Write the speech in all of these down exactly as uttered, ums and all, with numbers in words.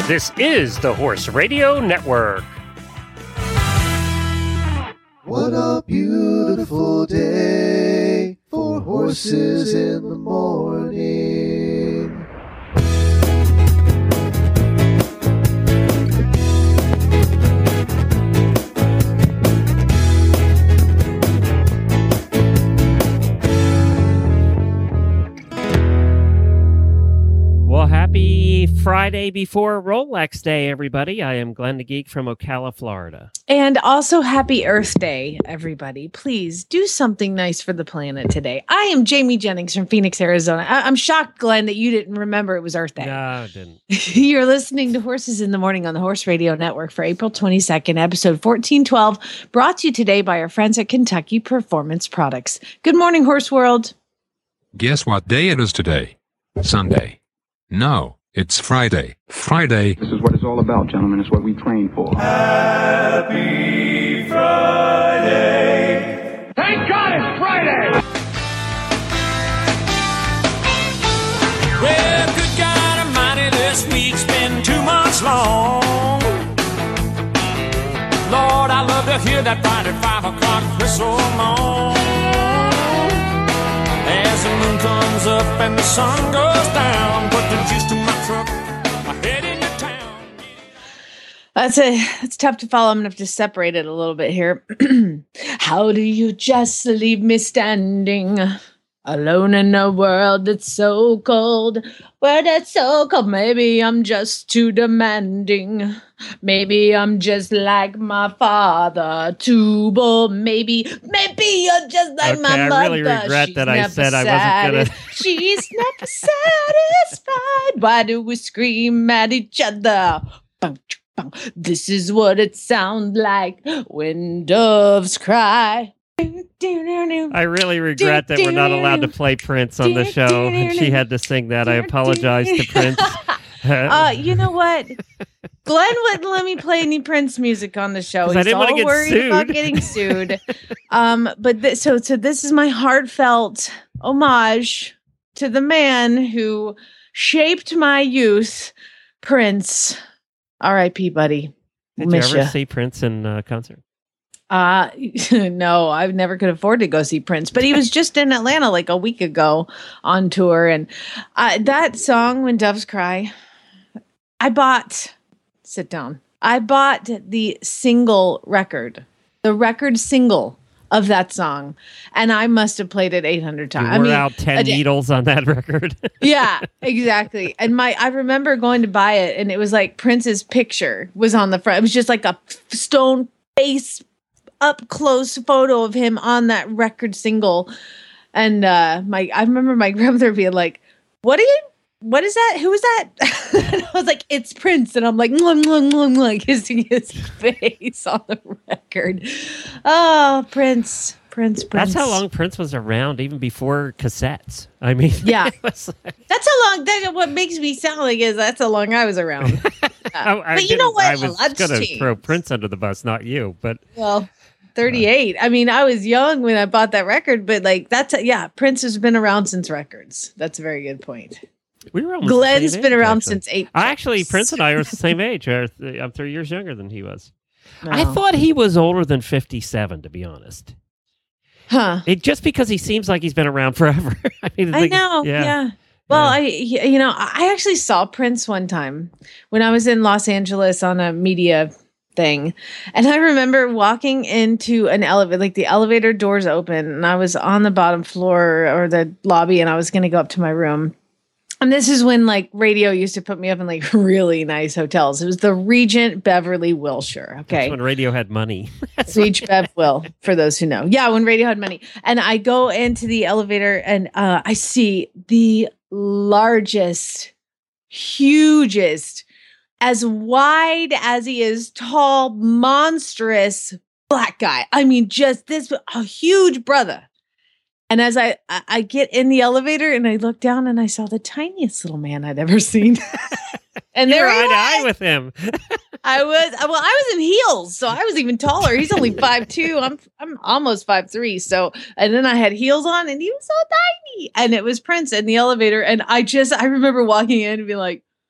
This is the Horse Radio Network. What a beautiful day for horses in the morning. Well, happy Friday before Rolex Day, everybody. I am Glenn the Geek from Ocala, Florida. And also happy Earth Day, everybody. Please do something nice for the planet today. I am Jamie Jennings from Phoenix, Arizona. I- I'm shocked, Glenn, that you didn't remember it was Earth Day. No, I didn't. You're listening to Horses in the Morning on the Horse Radio Network for April twenty-second, episode fourteen twelve, brought to you today by our friends at Kentucky Performance Products. Good morning, Horse World. Guess what day it is today? Sunday. No, it's Friday. Friday. This is what it's all about, gentlemen. It's what we train for. Happy Friday. Thank God it's Friday! Well, good God Almighty, this week's been two months long. Lord, I love to hear that Friday five o'clock whistle long. As the moon comes up and the sun goes down, put the juice to my truck, I head into town. That's a it's tough to follow. I'm gonna have to separate it a little bit here. How do you just leave me standing alone in a world that's so cold? World that's so cold. Maybe I'm just too demanding. Maybe I'm just like my father, too bold. Maybe, maybe you're just like Okay, my I mother. really regret She's that I never said I wasn't gonna- satis- She's never satisfied. Why do we scream at each other? Bum, ch- bum. This is what it sounds like when doves cry. I really regret that we're not allowed to play Prince on the show, and she had to sing that. I apologize to Prince. Uh, you know what? Glenn wouldn't let me play any Prince music on the show. 'Cause I He's didn't wanna all get worried sued. about getting sued. um, but th- so so this is my heartfelt homage to the man who shaped my youth, Prince. R I P, buddy. Did you Miss ever ya. see Prince in uh, concert? Uh, no, I never could afford to go see Prince, but he was just in Atlanta like a week ago on tour. And uh, that song, When Doves Cry, I bought, sit down. I bought the single record, the record single of that song. And I must have played it eight hundred You times. wore I mean, out ten a day- needles on that record. yeah, exactly. And my, I remember going to buy it and it was like Prince's picture was on the front. It was just like a stone face up close photo of him on that record single. And uh my I remember my grandmother being like, what are you what is that? Who is that? And I was like, it's Prince. And I'm like, mwah, mwah, mwah, mwah, kissing his face on the record. Oh, Prince, Prince, Prince. That's how long Prince was around, even before cassettes. I mean, Yeah. it was like- That's how long. That's what makes me sound like is that's how long I was around. Uh, I, I but you know didn't- what? I A was lot's going to changed. throw Prince under the bus, not you, but Well, thirty-eight. I mean, I was young when I bought that record, but like that's a, yeah, Prince has been around since records. That's a very good point. we were almost the Glenn's same been age, around actually. since eight. I actually, Prince and I are the same age. Uh, th- I'm three years younger than he was. I No. thought he was older than fifty-seven, to be honest. huh? It just because he seems like he's been around forever. I mean, I like- know. Yeah. Well, Yeah. I y- you know I actually saw Prince one time when I was in Los Angeles on a media thing, and I remember walking into an elevator, like the elevator doors open, and I was on the bottom floor or the lobby, and I was going to go up to my room. And this is when like radio used to put me up in like really nice hotels. It was the Regent Beverly Wilshire. Okay. That's when radio had money. That's Reach Bev Will, for those who know. Yeah, when radio had money. And I go into the elevator and uh, I see the largest, hugest, as wide as he is tall, monstrous black guy. I mean, just this, a huge brother. And as I, I I get in the elevator and I look down and I saw the tiniest little man I'd ever seen. And You're there he eye to eye was. with him. I was well, I was in heels, so I was even taller. He's only five two. I'm I'm almost five three. So and then I had heels on and he was so tiny. And it was Prince in the elevator. And I just I remember walking in and being like,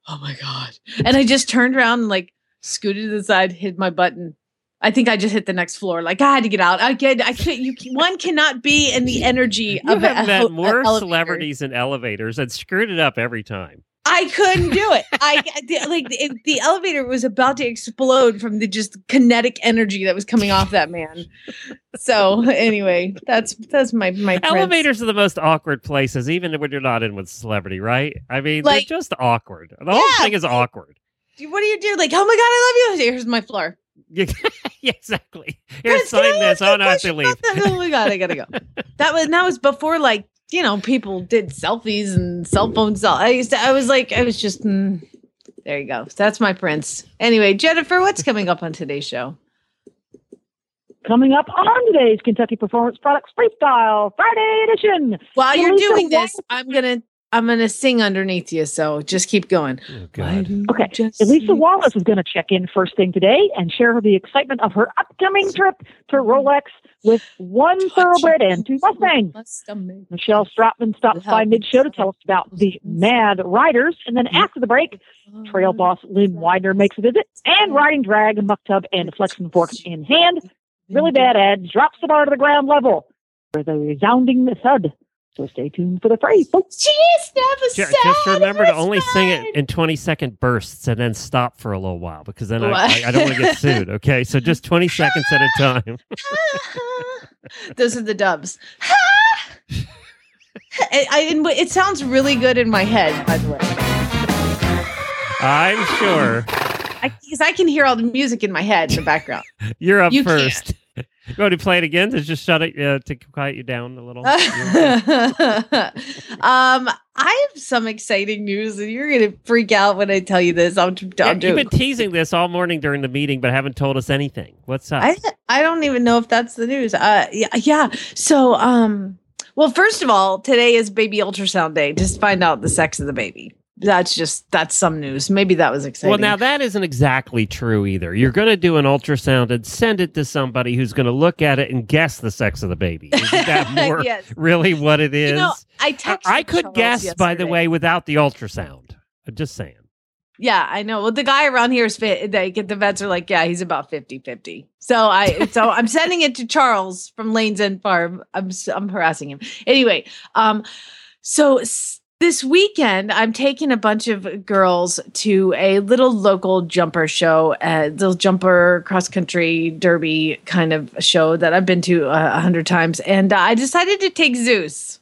oh my God. And I just turned around and like scooted to the side, hit my button. I think I just hit the next floor. Like I had to get out. I get. I can't. You. One cannot be in the energy You of a, have a, met a more elevator. celebrities in elevators and screwed it up every time. I couldn't do it. I the, like the, the elevator was about to explode from the just kinetic energy that was coming off that man. So anyway, that's that's my my prince. Elevators are the most awkward places, even when you're not in with celebrity, right? I mean, Like- they're just awkward. The Yeah. whole thing is awkward. What do you do? Like, oh my God, I love you. Here's my floor. yeah, exactly. Here, Prince, sign can I this. ask you a Oh, no, I have to question leave. about that? Oh my God, I gotta go. That was that was before like you know people did selfies and cell phones. I used to. I was like, I was just. Mm, there you go. That's my prince. Anyway, Jennifer, what's coming up on today's show? Coming up on today's Kentucky Performance Products Freestyle Friday edition. While you're Lisa, doing why- this, I'm gonna I'm gonna sing underneath you. So just keep going. Oh, God. Okay, Elisa Wallace is going to check in first thing today and share the excitement of her upcoming trip to Rolex with one thoroughbred and two Mustangs. Michelle Stratman stops by mid-show to tell us about the Mad Riders. And then after the break, trail boss Lynn Widener makes a visit and riding drag, muck tub, and flexion fork in hand. Really bad ads drops the bar to the ground level with a resounding thud. So stay tuned for the phrase. folks. She's never Ju- sad. Just remember to it's only sing it fine. in twenty second bursts and then stop for a little while because then I, What? I, I don't want to get sued. Okay. So just twenty seconds at a time. Those are the dubs. I, I, and it sounds really good in my head, by the way. I'm sure. Because I, I can hear all the music in my head in the background. You're up You first. You want to play it again to just shut it uh, to quiet you down a little? um, I have some exciting news, and you're going to freak out when I tell you this. I'm, Yeah, I'm you've been teasing this all morning during the meeting, but haven't told us anything. What's up? I I don't even know if that's the news. Uh, yeah, yeah. So, um, well, first of all, today is baby ultrasound day. Just find out the sex of the baby. That's just that's some news. Maybe that was exciting. Well, now that isn't exactly true either. You're going to do an ultrasound and send it to somebody who's going to look at it and guess the sex of the baby. Isn't that more Yes. really what it is? You know, I I, texted I could Charles guess, by the yesterday. way, without the ultrasound. I'm just saying. Yeah, I know. Well, the guy around here is fit. They get the vets are like, yeah, he's about fifty-fifty. So I, so I'm sending it to Charles from Lane's End Farm. I'm, s- I'm harassing him. Anyway, um, so s- this weekend I'm taking a bunch of girls to a little local jumper show, a little jumper cross country derby kind of show that I've been to uh, a hundred times, and uh, I decided to take Zeus.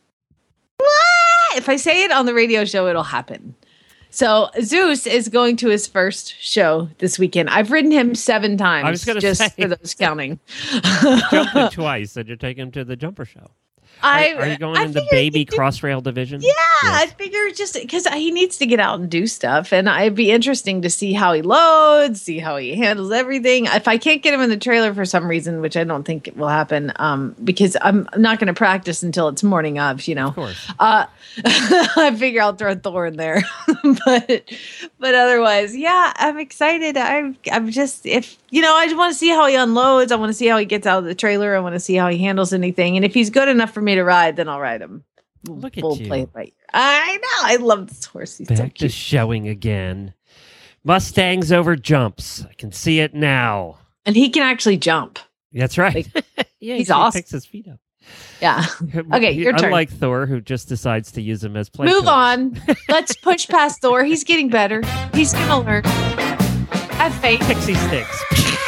Ah! If I say it on the radio show, it'll happen. So Zeus is going to his first show this weekend. I've ridden him seven times. I was gonna just say. for those counting. Jumped twice, and you're taking him to the jumper show. I, Are, are you going I in the figured baby he'd do- cross-rail division? Yeah, Yes. I figure just because he needs to get out and do stuff, and it'd be interesting to see how he loads, see how he handles everything. If I can't get him in the trailer for some reason, which I don't think will happen, um, because I'm not going to practice until it's morning of, you know. Of course. Uh, I figure I'll throw Thor in there, but but otherwise, yeah, I'm excited. I'm I'm just if you know, I just want to see how he unloads. I want to see how he gets out of the trailer. I want to see how he handles anything, and if he's good enough for me to ride, then I'll ride him. We'll, Look at we'll you. play it by ear. I know. I love this horse. He's so Back to cute. showing again. Mustangs over jumps. I can see it now. And he can actually jump. That's right. yeah, he's he awesome. picks his feet up. Yeah. Okay, He- your turn. Unlike Thor, who just decides to use him as play. Move toys. on. Let's push past Thor. He's getting better. He's gonna learn. Have faith. Pixie sticks.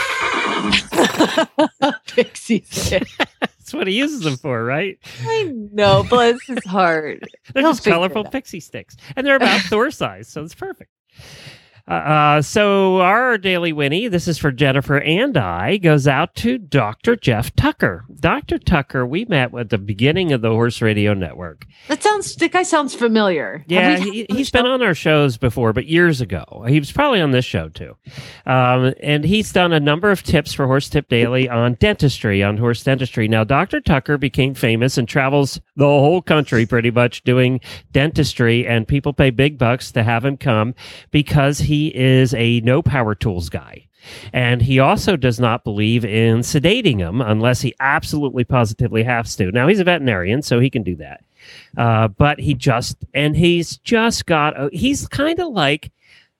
Pixie stick. That's what he uses them for, right? I know. Bless his heart. They're He'll just figure colorful it out. pixie sticks. And they're about Thor size, so it's perfect. Uh, uh, so our daily Winnie, this is for Jennifer and I, goes out to Doctor Jeff Tucker. Doctor Tucker, we met at the beginning of the Horse Radio Network. That sounds. That guy sounds familiar. Have Yeah, we had he, him on he's the been show? on our shows before, but years ago. He was probably on this show too. Um, and he's done a number of tips for Horse Tip Daily on dentistry, on horse dentistry. Now, Doctor Tucker became famous and travels the whole country pretty much doing dentistry, and people pay big bucks to have him come because he is a no power tools guy. And he also does not believe in sedating them unless he absolutely positively has to. Now, he's a veterinarian, so he can do that. Uh, but he just, and he's just got, a, he's kind of like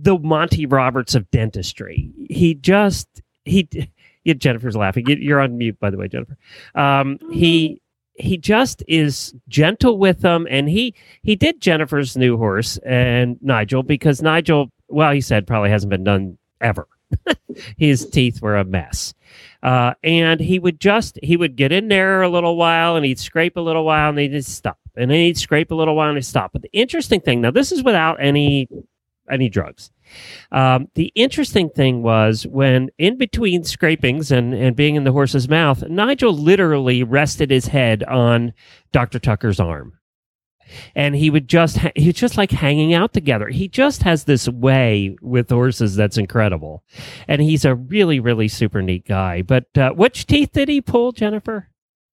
the Monty Roberts of dentistry. He just he. Yeah, Jennifer's laughing. You- You're on mute, by the way, Jennifer. Um, he he just is gentle with them, and he he did Jennifer's new horse and Nigel because Nigel, well, he said probably hasn't been done ever. His teeth were a mess, uh, and he would just he would get in there a little while, and he'd scrape a little while, and he'd just stop, and then he'd scrape a little while, and he'd stop. But the interesting thing, now this is without any any drugs. Um, the interesting thing was when in between scrapings and, and being in the horse's mouth, Nigel literally rested his head on Doctor Tucker's arm. And he would just, ha- he was just like hanging out together. He just has this way with horses that's incredible. And he's a really, really super neat guy. But uh, which teeth did he pull, Jennifer?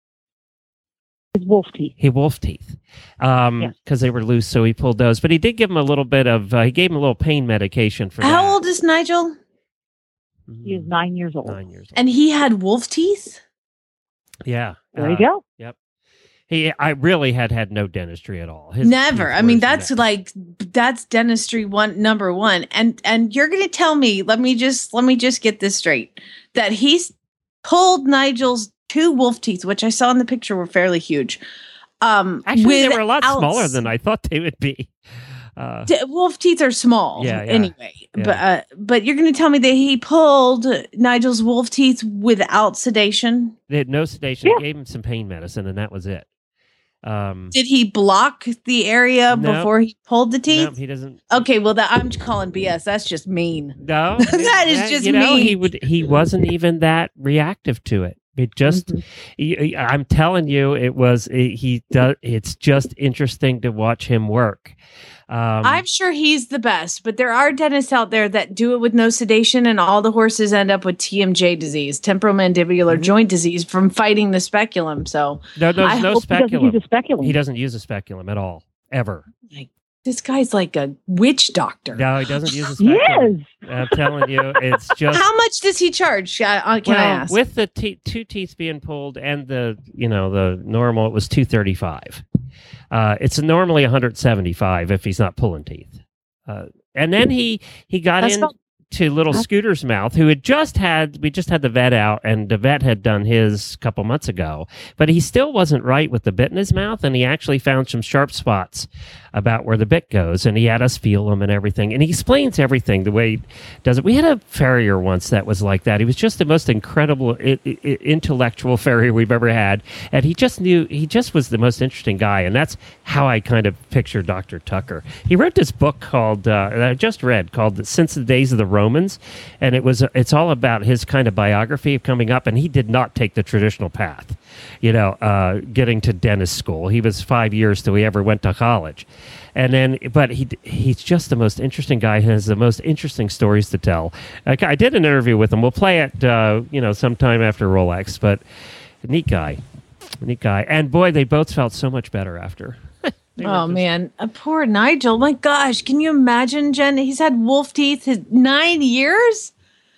His wolf teeth. He wolf teeth, um, Yes. because they were loose, so he pulled those. But he did give him a little bit of. Uh, he gave him a little pain medication for How that. old is Nigel? He is nine years old. Nine years old. And he had wolf teeth? Yeah, There uh, you go. He, I really had had no dentistry at all. His Never. teeth I mean, were that's messed. like that's dentistry one number one. And and you're gonna tell me, let me just let me just get this straight. That he's pulled Nigel's two wolf teeth, which I saw in the picture were fairly huge. Um Actually, they were a lot without- smaller than I thought they would be. Uh, D- wolf teeth are small Yeah, yeah, anyway. yeah. But uh, but you're gonna tell me that he pulled Nigel's wolf teeth without sedation? they had no sedation. Yeah. They gave him some pain medicine, and that was it. Um, Did he block the area No. before he pulled the no, teeth? he doesn't. Okay, well that I'm calling B S. That's just mean. No, That is just you know, mean. He would. He wasn't even that reactive to it. It just. Mhm. he- he- I'm telling you, it was. It, he does. It's just interesting to watch him work. Um, I'm sure he's the best, but there are dentists out there that do it with no sedation, and all the horses end up with T M J disease, temporomandibular Mhm. joint disease, from fighting the speculum. So no, there's I no hope He doesn't speculum. use a speculum. He doesn't use a speculum at all, ever. this guy's like a witch doctor. No, he doesn't use a speculum. Yes. I'm telling you, it's just. How much does he charge? Uh, uh, can I Well, ask? with the te- two teeth being pulled and the you know the normal, it was two thirty five. Uh, it's normally one hundred seventy five if he's not pulling teeth. Uh, and then he he got That's in not- to little Scooter's mouth, who had just had we just had the vet out, and the vet had done his a couple months ago, but he still wasn't right with the bit in his mouth, and he actually found some sharp spots about where the bit goes, and he had us feel them and everything, and he explains everything the way he does it. We had a farrier once that was like that. He was just the most incredible I- I- intellectual farrier we've ever had, and he just knew he just was the most interesting guy, and that's how I kind of picture Doctor Tucker. He wrote this book called uh, that I just read called "Since the Days of the Romans," and it was it's all about his kind of biography of coming up, and he did not take the traditional path, you know, uh, getting to dentist school. He was five years till he ever went to college. And then, but he he's just the most interesting guy. He has the most interesting stories to tell. I, I did an interview with him. We'll play it, uh, you know, sometime after Rolex. But neat guy, neat guy. And boy, they both felt so much better after. They were Oh just- man, uh, poor Nigel. My gosh, can you imagine, Jen? He's had wolf teeth his nine years.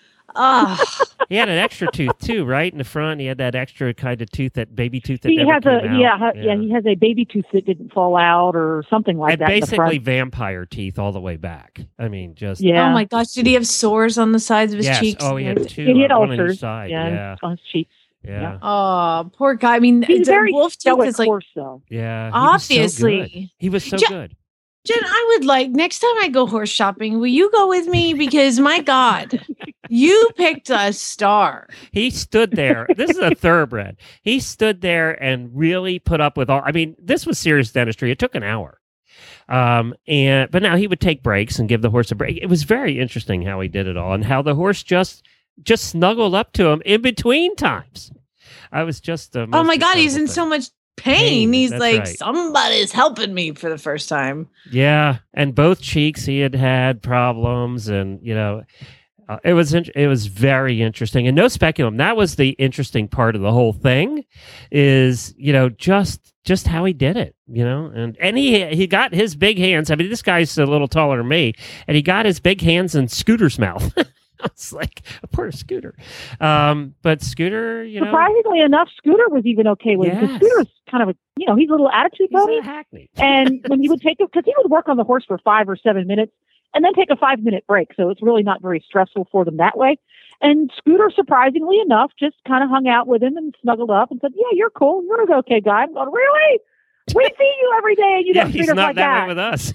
Ah, He had an extra tooth too, right in the front. He had that extra kind of tooth, that baby tooth that He never has came a out. yeah, ha- yeah, he has a baby tooth that didn't fall out or something like and that. in the basically front. vampire teeth all the way back. I mean, just Yeah. oh my gosh, did he have sores on the sides of his yes. cheeks? Oh, he had two, He had uh, one on ulcers. each side. yeah, Yeah, on his cheeks. yeah, Oh, poor guy. I mean, He's the very wolf teeth stoic is like horse, though. yeah. He was so good. obviously. He was so Ja- good. Jen, I would like next time I go horse shopping, will you go with me? Because my God, you picked a star. He stood there. This is a thoroughbred. He stood there and really put up with all. I mean, this was serious dentistry. It took an hour. Um, and but now he would take breaks and give the horse a break. It was very interesting how he did it all and how the horse just just snuggled up to him in between times. I was just the Oh most my God, he's in incredible so thing. much pain. Pain, He's that's like, right. somebody's helping me for the first time. Yeah, and both cheeks he had had problems, and you know, uh, it was in- it was very interesting, and no speculum. That was the interesting part of the whole thing, is you know just just how he did it, you know, and and he he got his big hands. I mean, this guy's a little taller than me, and he got his big hands in Scooter's mouth. I was like, poor Scooter, um, but Scooter, you know, Surprisingly enough, Scooter was even okay with it. 'cause Yes. Scooter's kind of a, you know, he's a little attitude he's pony. a hackney. And when he would take it, because he would work on the horse for five or seven minutes, and then take a five minute break. So it's really not very stressful for them that way. And Scooter, surprisingly enough, just kind of hung out with him and snuggled up and said, yeah, you're cool. You're an okay guy. I'm going, really? We see you every day and you Yeah, don't treat he's us not like that that. way with us.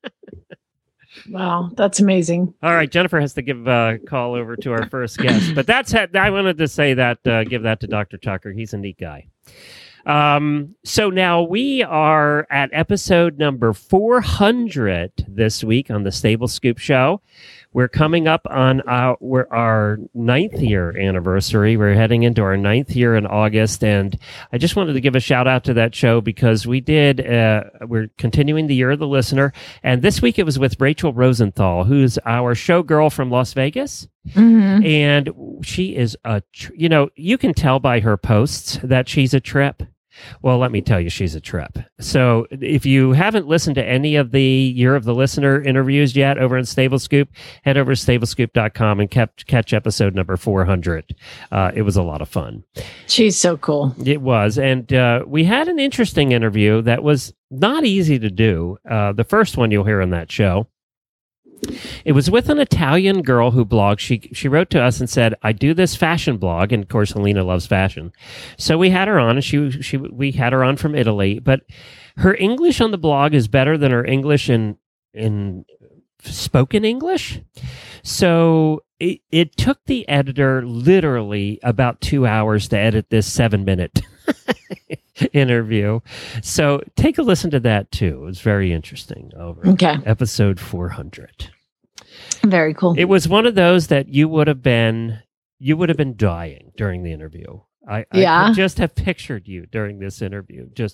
Wow, that's amazing. All right, Jennifer has to give a call over to our first guest, but that's I wanted to say that uh, give that to Doctor Tucker. He's a neat guy. Um, so now we are at episode number four hundred this week on the Stable Scoop Show. We're coming up on our, we're our ninth year anniversary. We're heading into our ninth year in August. And I just wanted to give a shout out to that show because we did, uh, we're continuing the year of the listener. And this week it was with Rachel Rosenthal, who's our showgirl from Las Vegas. Mm-hmm. And she is a, tr- you know, you can tell by her posts that she's a trip. Well, let me tell you, she's a trip. So if you haven't listened to any of the Year of the Listener interviews yet over in Stable Scoop, head over to stable scoop dot com and catch, catch episode number four hundred. Uh, it was a lot of fun. She's so cool. It was. And uh, we had an interesting interview that was not easy to do. Uh, the first one you'll hear on that show. It was with an Italian girl who blogs. She she wrote to us and said, "I do this fashion blog," and of course, Helena loves fashion. So we had her on, and she she we had her on from Italy. But her English on the blog is better than her English in in spoken English. So it, it took the editor literally about two hours to edit this seven minute interview. So take a listen to that too. It was very interesting. Over Okay. episode four hundred. Very cool. It was one of those that you would have been you would have been dying during the interview. I, Yeah. I could just have pictured you during this interview. Just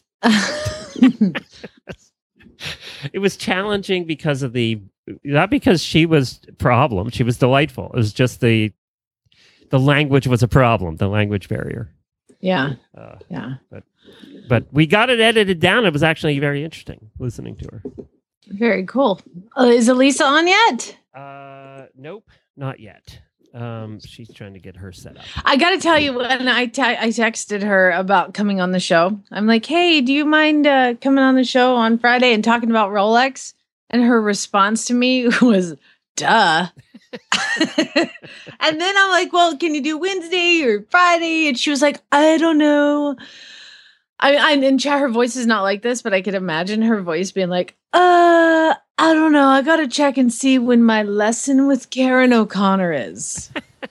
it was challenging because of the not because she was a problem. She was delightful. It was just the the language was a problem. The language barrier. yeah. Uh, Yeah. but we got it edited down. It was actually very interesting listening to her. Very cool. Uh, is Elisa on yet? Uh, nope, not yet. Um, she's trying to get her set up. I got to tell you, when I te- I texted her about coming on the show, I'm like, hey, do you mind uh, coming on the show on Friday and talking about Rolex? And her response to me was, duh. And then I'm like, well, can you do Wednesday or Friday? And she was like, I don't know. I, I in chat, her voice is not like this, but I could imagine her voice being like, uh, I don't know. I got to check and see when my lesson with Karen O'Connor is.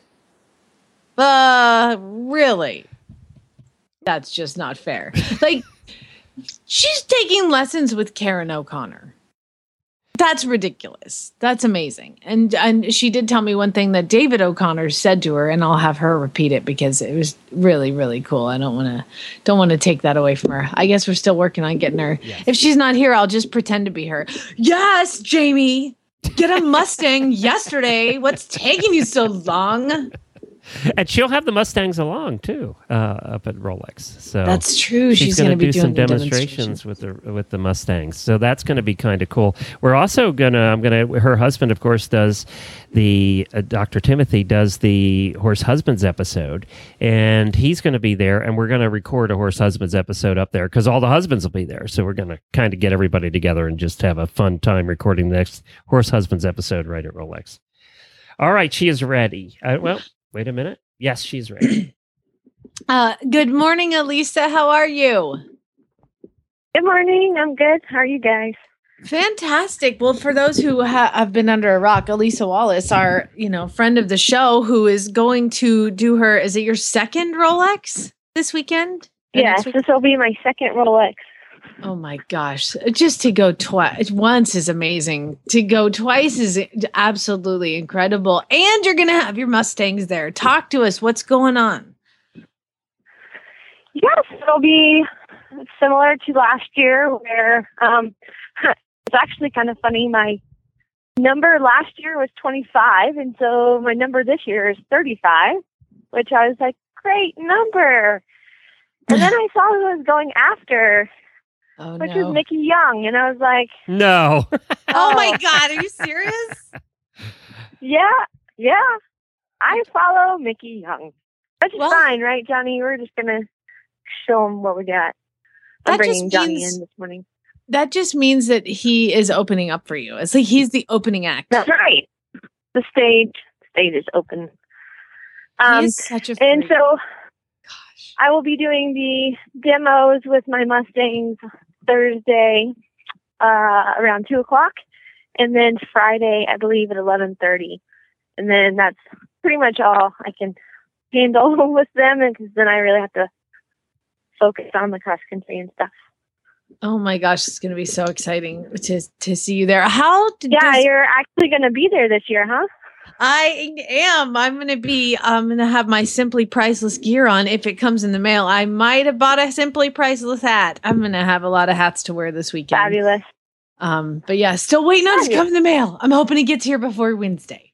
Uh, really? That's just not fair. Like, she's taking lessons with Karen O'Connor. That's ridiculous. That's amazing. And and she did tell me one thing that David O'Connor said to her, and I'll have her repeat it because it was really, really cool. I don't want to don't want to take that away from her. I guess we're still working on getting her. Yes. If she's not here, I'll just pretend to be her. Yes, Jamie. Get a Mustang yesterday. What's taking you so long? And she'll have the Mustangs along too, uh, up at Rolex. So That's true. She's, she's going to do be doing some the demonstrations with the with the Mustangs. So that's going to be kind of cool. We're also gonna. I'm gonna. Her husband, of course, does the uh, Doctor Timothy does the Horse Husbands episode, and he's going to be there. And we're going to record a Horse Husbands episode up there because all the husbands will be there. So we're going to kind of get everybody together and just have a fun time recording the next Horse Husbands episode right at Rolex. All right, she is ready. Uh, well. Wait a minute. Yes, she's ready. Uh, good morning, Elisa. How are you? Good morning. I'm good. How are you guys? Fantastic. Well, for those who ha- have been under a rock, Elisa Wallace, our you know friend of the show, who is going to do her. Is it your second Rolex this weekend? Or Yes, next week? this will be my second Rolex. Oh my gosh. Just to go twice, once is amazing. To go twice is absolutely incredible. And you're going to have your Mustangs there. Talk to us. What's going on? Yes, it'll be similar to last year where um, it's actually kind of funny. My number last year was twenty-five, and so my number this year is thirty-five, which I was like, great number. And then I saw who I was going after. Oh, Which no. is Mickey Young, and I was like, No. Oh my God. Are you serious? yeah, yeah, I follow Mickey Young. Which is Well- fine, right, Johnny? We're just going to show him what we got. I'm That just bringing Johnny means- in this morning. that just means that he is opening up for you. It's like he's the opening act. That's right. The stage, stage is open. Um, he is such a and freak. so Gosh. I will be doing the demos with my Mustangs Thursday uh, around two o'clock, and then Friday, I believe, at eleven thirty. And then that's pretty much all I can handle with them, because then I really have to focus on the cross country and stuff. Oh my gosh, it's going to be so exciting to to see you there. How did Yeah, does- you're actually going to be there this year, huh? I am. I'm going to be, I'm going to have my Simply Priceless gear on if it comes in the mail. I might have bought a Simply Priceless hat. I'm going to have a lot of hats to wear this weekend. Fabulous. Um, but yeah, still waiting on it to come in the mail. I'm hoping it gets here before Wednesday.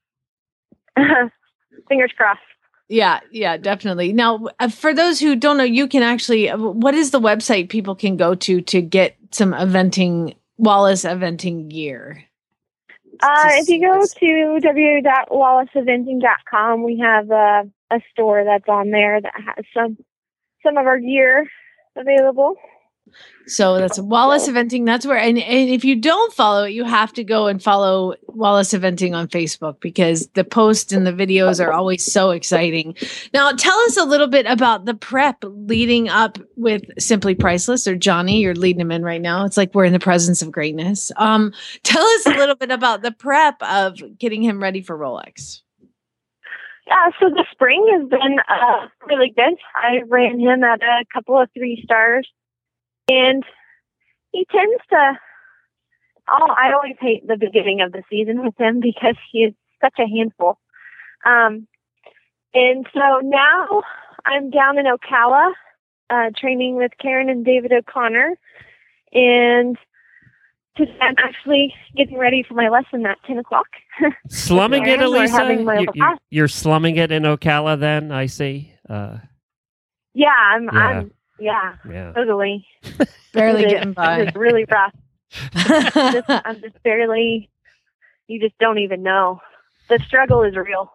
Fingers crossed. Yeah, yeah, definitely. Now, uh, for those who don't know, you can actually, uh, what is the website people can go to to get some eventing, Wallace eventing gear? Uh, if you go to w w w dot wallace eventing dot com, we have uh, a store that's on there that has some some of our gear available. So that's Wallace Eventing. That's where, and, and if you don't follow it, you have to go and follow Wallace Eventing on Facebook, because the posts and the videos are always so exciting. Now, tell us a little bit about the prep leading up with Simply Priceless, or Johnny. You're leading him in right now. It's like we're in the presence of greatness. Um, tell us a little bit about the prep of getting him ready for Rolex. Yeah, so the spring has been uh, really good. I ran him at a couple of three stars. And he tends to, oh, I always hate the beginning of the season with him because he is such a handful. Um, and so now I'm down in Ocala, uh, training with Karen and David O'Connor. And today I'm actually getting ready for my lesson at ten o'clock. Slumming it, We're Elisa? having my You, little you, class. you're slumming it in Ocala then, I see. Uh, Yeah, I'm, Yeah. I'm, yeah, yeah. totally. Barely It is- getting by. It's really rough. just, I'm just barely, you just don't even know. The struggle is real.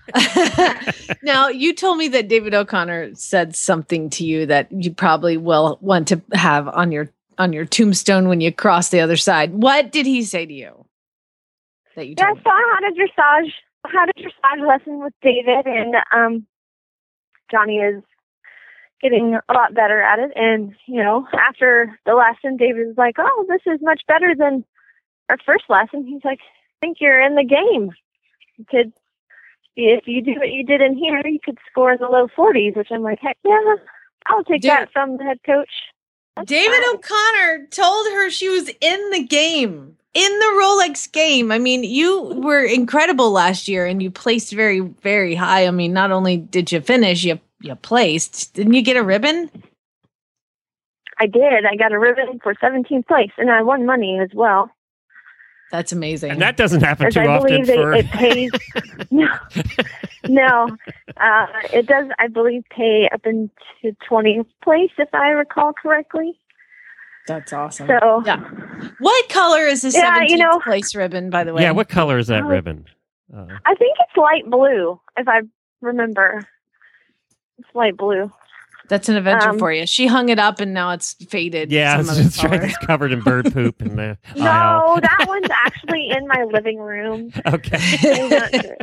Now, you told me that David O'Connor said something to you that you probably will want to have on your on your tombstone when you cross the other side. What did he say to you? That you Yeah, told so I had a dressage, I had a dressage lesson with David, and um, Johnny is getting a lot better at it. And, you know, after the lesson, David was like, oh, this is much better than our first lesson. He's like, I think you're in the game. You could, if you do what you did in here, you could score in the low forties, which I'm like, heck yeah, I'll take Dude. that from the head coach. That's David fine. O'Connor told her she was in the game, in the Rolex game. I mean, you were incredible last year and you placed very, very high. I mean, not only did you finish, you you placed. Didn't you get a ribbon? I did. I got a ribbon for seventeenth place, and I won money as well. That's amazing. And that doesn't happen As too I often believe for... it, it pays. no, no, uh, it does. I believe pay up into twentieth place, if I recall correctly. That's awesome. So yeah. What color is the Yeah, seventeenth you know- place ribbon, by the way? Yeah, what color is that Oh. ribbon? Uh, I think it's light blue, if I remember. It's light blue. That's an adventure Um, for you. She hung it up and now it's faded. yeah, some it's, other it's, right, color. it's covered in bird poop in the No, aisle. that one's actually in my living room. Okay. I'm not sure.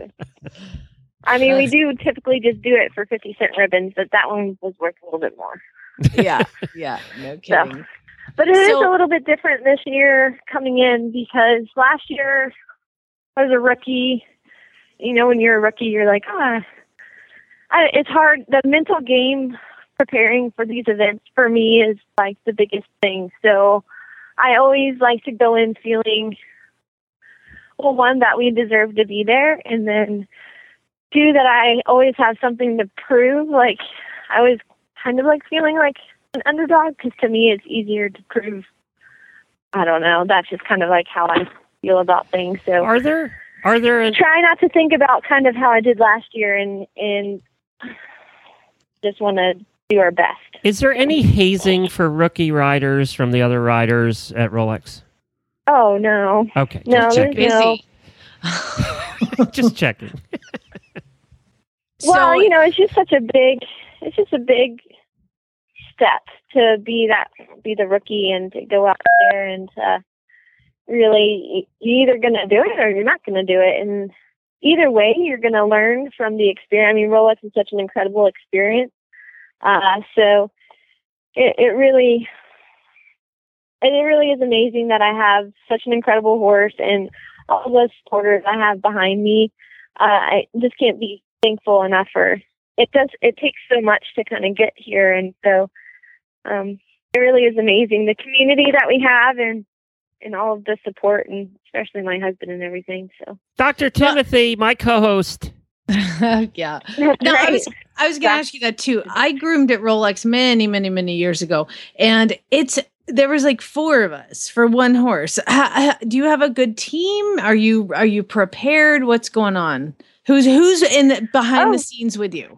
I mean, we do typically just do it for fifty cent ribbons, but that one was worth a little bit more. yeah, yeah, no kidding. But it is So- a little bit different this year coming in, because last year I was a rookie. You know, when you're a rookie, you're like, ah, I, it's hard. The mental game preparing for these events for me is like the biggest thing. So I always like to go in feeling, well, one, that we deserve to be there, and then two, that I always have something to prove. Like, I always kind of like feeling like an underdog, because to me it's easier to prove. I don't know. That's just kind of like how I feel about things. So Are there are there an, try not to think about kind of how I did last year, and and just want to do our best. is there any hazing for rookie riders from the other riders at Rolex? Oh no, Okay, no, just there's checking. no. just checking. Well, So- you know, it's just such a big. It's just a big step to be that be the rookie and to go out there and uh, really you're either going to do it or you're not going to do it. And either way, you're going to learn from the experience. I mean, Rolex is such an incredible experience. Uh, so it, it really, it really is amazing that I have such an incredible horse and all those supporters I have behind me. Uh, I just can't be thankful enough for it. Does it takes so much to kind of get here, and so um, it really is amazing the community that we have and and all of the support, and especially my husband and everything. So, Doctor Timothy, my co-host. yeah. No, I was I was going to ask you that too. I groomed at Rolex many, many, many years ago, and it's there was like four of us for one horse. Ha, ha, do you have a good team? Are you are you prepared? What's going on? Who's who's in the, behind oh. the scenes with you?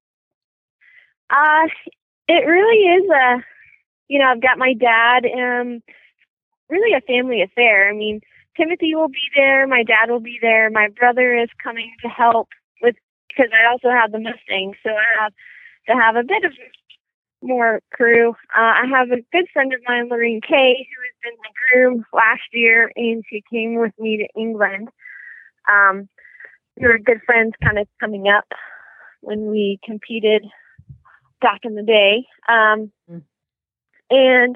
Uh, it really is a, you know, I've got my dad. Um, really a family affair. I mean, Timothy will be there. My dad will be there. My brother is coming to help with because I also have the Mustang, so I have to have a bit of more crew. Uh, I have a good friend of mine, Lorraine Kay, who has been the groom last year, and she came with me to England. Um, we were good friends kind of coming up when we competed back in the day. Um, mm. And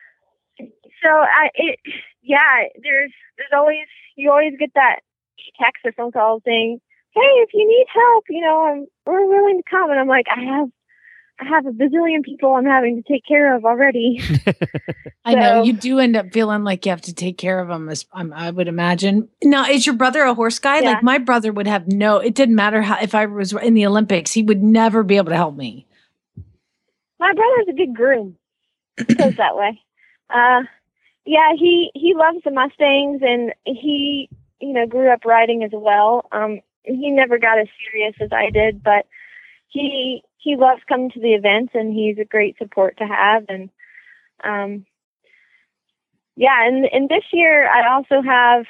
so I, it, yeah, there's, there's always, you always get that text or phone call saying, hey, if you need help, you know, I'm, we're willing to come. And I'm like, I have, I have a bazillion people I'm having to take care of already. I so, know you do end up feeling like you have to take care of them. As um, I would imagine. Now, is your brother a horse guy? Yeah. Like my brother would have no, it didn't matter how, if I was in the Olympics, he would never be able to help me. My brother's a good groom. It goes that way. Uh, yeah, he, he loves the Mustangs, and he, you know, grew up riding as well. Um, he never got as serious as I did, but he, he loves coming to the events, and he's a great support to have. And, um, yeah, and, and this year I also have,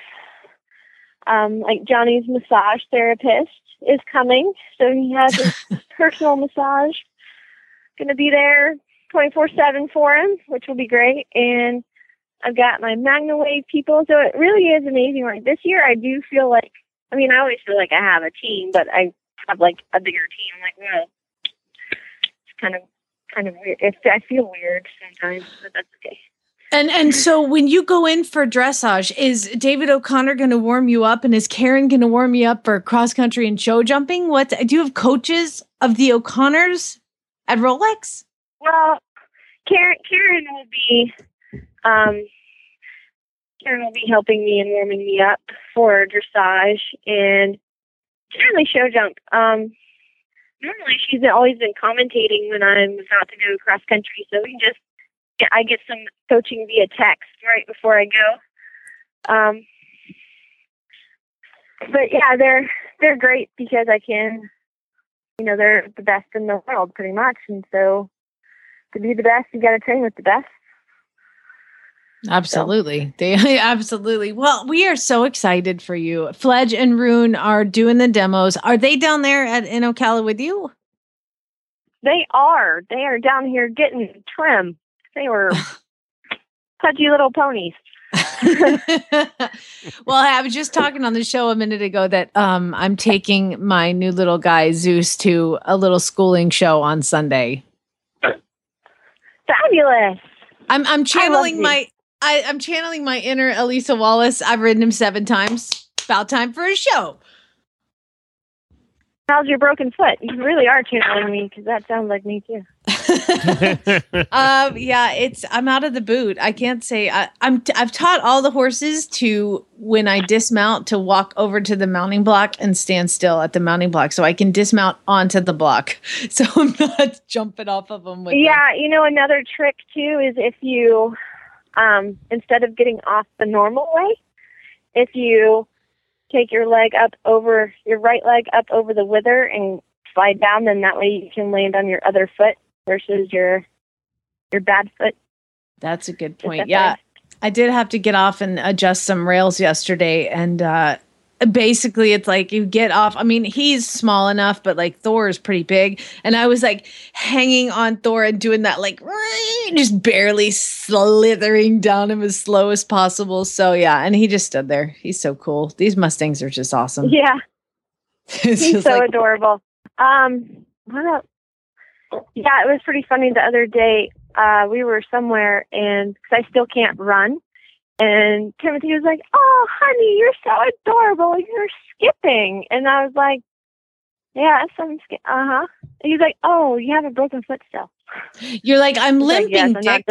um, like Johnny's massage therapist is coming. So he has his personal massage going to be there twenty-four seven for him, which will be great. And I've got my MagnaWave people. So it really is amazing. Like this year, I do feel like, I mean, I always feel like I have a team, but I have like a bigger team. Like, well, it's kind of, kind of weird. It's, I feel weird sometimes, but that's okay. And and so when you go in for dressage, is David O'Connor going to warm you up, and is Karen going to warm you up for cross country and show jumping? What do you have coaches of the O'Connors at Rolex? Well, Karen, Karen will be, um, Karen will be helping me and warming me up for dressage and generally show jump. Um, normally she's always been commentating when I'm about to go cross country, so we just I get some coaching via text right before I go. Um, but yeah, they're they're great because I can, you know, they're the best in the world pretty much, and so to be the best, you got to train with the best. Absolutely. So. They absolutely. Well, we are so excited for you. Fledge and Rune are doing the demos. Are they down there at in Ocala with you? They are. They are down here getting trim. They were pudgy little ponies. Well, I was just talking on the show a minute ago that um, I'm taking my new little guy, Zeus, to a little schooling show on Sunday. Fabulous. I'm I'm channeling I my I, I'm channeling my inner Elisa Wallace. I've ridden him seven times. About time for a show. How's your broken foot? You really are channeling me because that sounds like me too. um, yeah, it's I'm out of the boot. I can't say I, I'm. T- I've taught all the horses to when I dismount to walk over to the mounting block and stand still at the mounting block, so I can dismount onto the block, so I'm not jumping off of them. With yeah, them. You know, another trick too is if you, um, instead of getting off the normal way, if you take your leg up over your right leg up over the wither and slide down, then that way you can land on your other foot versus your your bad foot. That's a good point. Yeah, I did have to get off and adjust some rails yesterday, and uh, basically it's like you get off. I mean, he's small enough, but like Thor is pretty big. And I was like hanging on Thor and doing that, like just barely slithering down him as slow as possible. So yeah, and he just stood there. He's so cool. These Mustangs are just awesome. Yeah. It's He's just so like, adorable. Um, what else? Yeah, it was pretty funny the other day. Uh, we were somewhere, and because I still can't run, and Timothy was like, "Oh, honey, you're so adorable. You're skipping," and I was like, "Yeah, I'm sk- uh huh." He's like, "Oh, you have a broken foot still." you're like, I'm Like, limping, yes, I'm not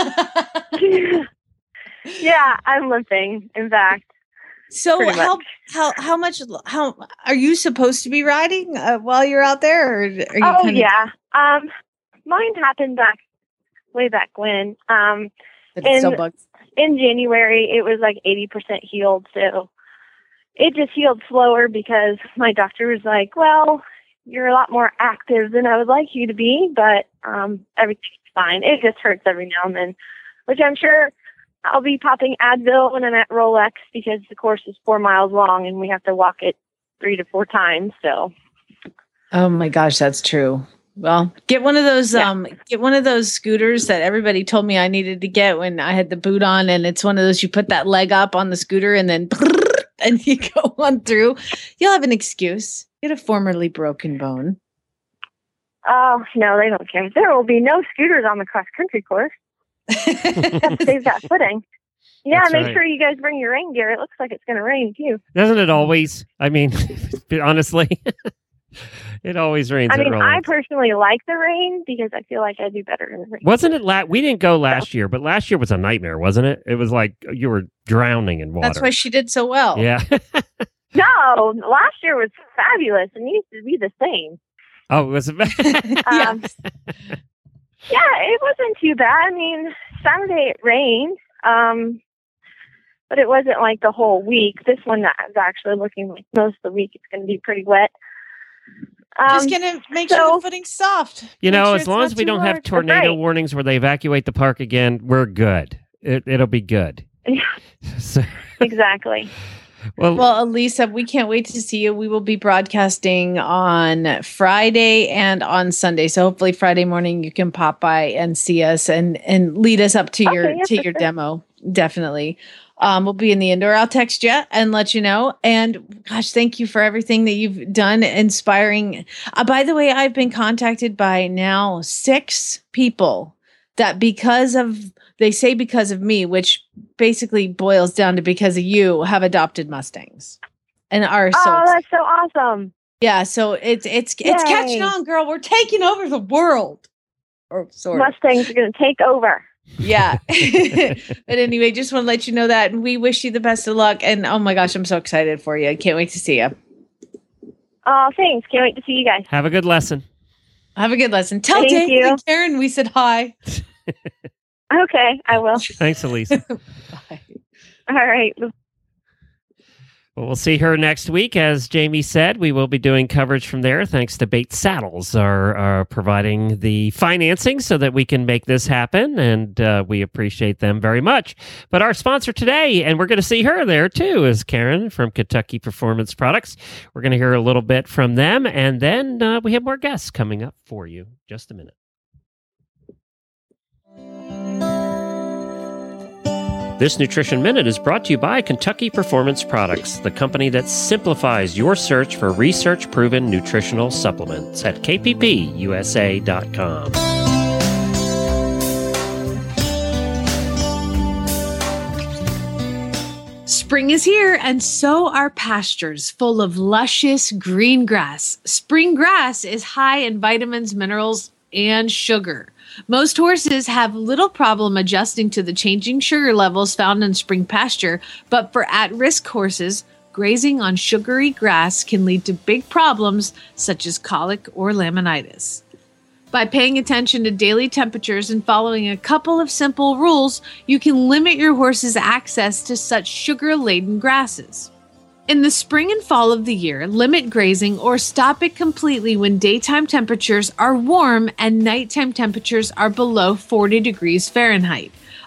Dick. Yeah, I'm limping. In fact, So Pretty how much. how how much how are you supposed to be riding uh, while you're out there? Or are you oh kinda, yeah. Um, mine happened back way back when. Um, that it still and- bugs? in January, it was like eighty percent healed. So it just healed slower because my doctor was like, well, you're a lot more active than I would like you to be, but um, everything's fine. It just hurts every now and then, which I'm sure I'll be popping Advil when I'm at Rolex because the course is four miles long and we have to walk it three to four times. So Oh my gosh, that's true. Well, get one of those Yeah. um get one of those scooters that everybody told me I needed to get when I had the boot on, and it's one of those you put that leg up on the scooter and then and you go on through. You'll have an excuse. Get a formerly broken bone. oh, no, they don't care. There will be no scooters on the cross-country course. They've got footing. Yeah, That's make right. sure you guys bring your rain gear. It looks like it's going to rain, too. Doesn't it always? I mean, honestly, it always rains I at mean, I Rolex. personally like the rain because I feel like I do better in the rain. Wasn't it? La- we didn't go last year, but last year was a nightmare, wasn't it? It was like you were drowning in water. That's why she did so well. Yeah. No, last year was fabulous and needs to be the same. Oh, it was. Yeah. Um, yeah, it wasn't too bad. I mean, Saturday it rained, um, but it wasn't like the whole week. This one is actually looking like most of the week it's going to be pretty wet. Um, Just gonna make so- sure the footing's soft. You Make know, sure as it's long not as we too don't have hard. tornado right. warnings where they evacuate the park again, we're good. It, it'll be good. Yeah. So, exactly. well, Well, Elisa, we can't wait to see you. We will be broadcasting on Friday and on Sunday. So hopefully Friday morning you can pop by and see us and and lead us up to Okay, your yeah, to for your sure. demo. Definitely. Um, we'll be in the indoor. I'll text you and let you know. And gosh, thank you for everything that you've done. Inspiring. Uh, by the way, I've been contacted by now six people that because of, they say because of me, which basically boils down to because of you, have adopted Mustangs and are so Oh, excited. that's so awesome. Yeah, so it's it's it's catching Yay. on, girl. We're taking over the world. Or sort of. Mustangs are going to take over. Yeah. But anyway, just want to let you know that. And we wish you the best of luck. And oh my gosh, I'm so excited for you. I can't wait to see you. Oh, thanks. Can't wait to see you guys. have a good lesson. Have a good lesson. Tell Thank David you. and Karen we said hi. Okay, I will. Thanks, Elisa. Bye. All right. Well, we'll see her next week. As Jamie said, we will be doing coverage from there. Thanks to Bates Saddles are, are providing the financing so that we can make this happen, and uh, we appreciate them very much. But our sponsor today, and we're going to see her there too, is Karen from Kentucky Performance Products. We're going to hear a little bit from them, and then uh, we have more guests coming up for you. Just a minute. This Nutrition Minute is brought to you by Kentucky Performance Products, the company that simplifies your search for research-proven nutritional supplements at K P P U S A dot com. Spring is here, and so are pastures full of luscious green grass. Spring grass is high in vitamins, minerals, and sugar. Most horses have little problem adjusting to the changing sugar levels found in spring pasture, but for at-risk horses, grazing on sugary grass can lead to big problems such as colic or laminitis. By paying attention to daily temperatures and following a couple of simple rules, you can limit your horse's access to such sugar-laden grasses. In the spring and fall of the year, limit grazing or stop it completely when daytime temperatures are warm and nighttime temperatures are below forty degrees Fahrenheit.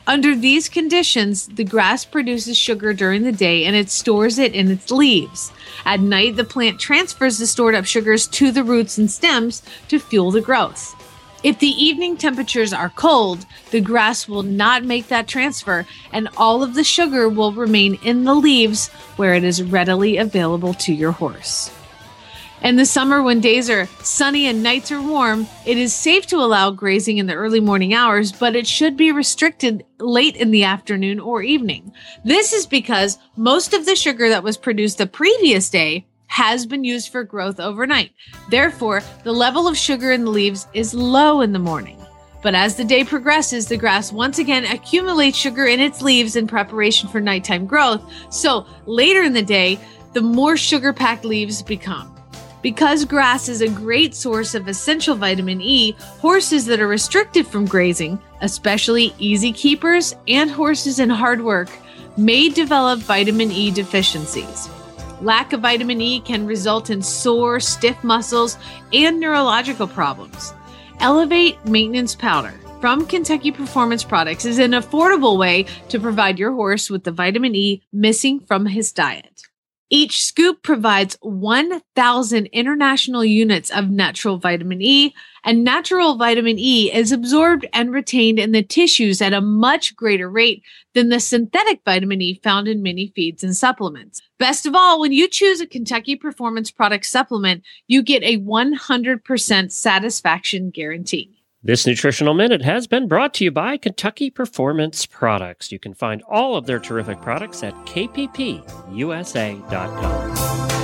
Under these conditions, the grass produces sugar during the day and it stores it in its leaves. At night, the plant transfers the stored up sugars to the roots and stems to fuel the growth. If the evening temperatures are cold, the grass will not make that transfer and all of the sugar will remain in the leaves where it is readily available to your horse. In the summer, when days are sunny and nights are warm, it is safe to allow grazing in the early morning hours, but it should be restricted late in the afternoon or evening. This is because most of the sugar that was produced the previous day has been used for growth overnight. Therefore, the level of sugar in the leaves is low in the morning. But as the day progresses, the grass once again accumulates sugar in its leaves in preparation for nighttime growth. So later in the day, the more sugar-packed leaves become. Because grass is a great source of essential vitamin E, horses that are restricted from grazing, especially easy keepers and horses in hard work, may develop vitamin E deficiencies. Lack of vitamin E can result in sore, stiff muscles and neurological problems. Elevate Maintenance Powder from Kentucky Performance Products is an affordable way to provide your horse with the vitamin E missing from his diet. Each scoop provides one thousand international units of natural vitamin E, and natural vitamin E is absorbed and retained in the tissues at a much greater rate than the synthetic vitamin E found in many feeds and supplements. Best of all, when you choose a Kentucky Performance Product supplement, you get a one hundred percent satisfaction guarantee. This Nutritional Minute has been brought to you by Kentucky Performance Products. You can find all of their terrific products at k p p u s a dot com.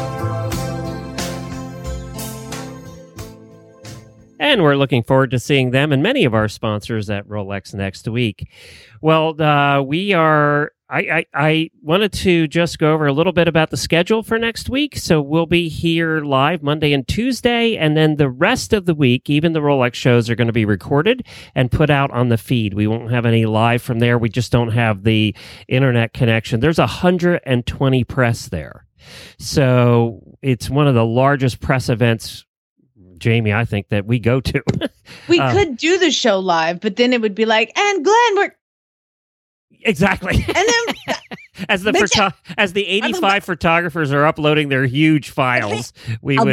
And we're looking forward to seeing them and many of our sponsors at Rolex next week. Well, uh, we are... I, I, I wanted to just go over a little bit about the schedule for next week. So we'll be here live Monday and Tuesday, and then the rest of the week, even the Rolex shows are going to be recorded and put out on the feed. We won't have any live from there. We just don't have the internet connection. There's one hundred twenty press there. So it's one of the largest press events, Jamie, I think, that we go to. We uh, could do the show live, but then it would be like, and Glenn, we're Exactly. And then as the photo- as the eighty-five photographers are uploading their huge files, we would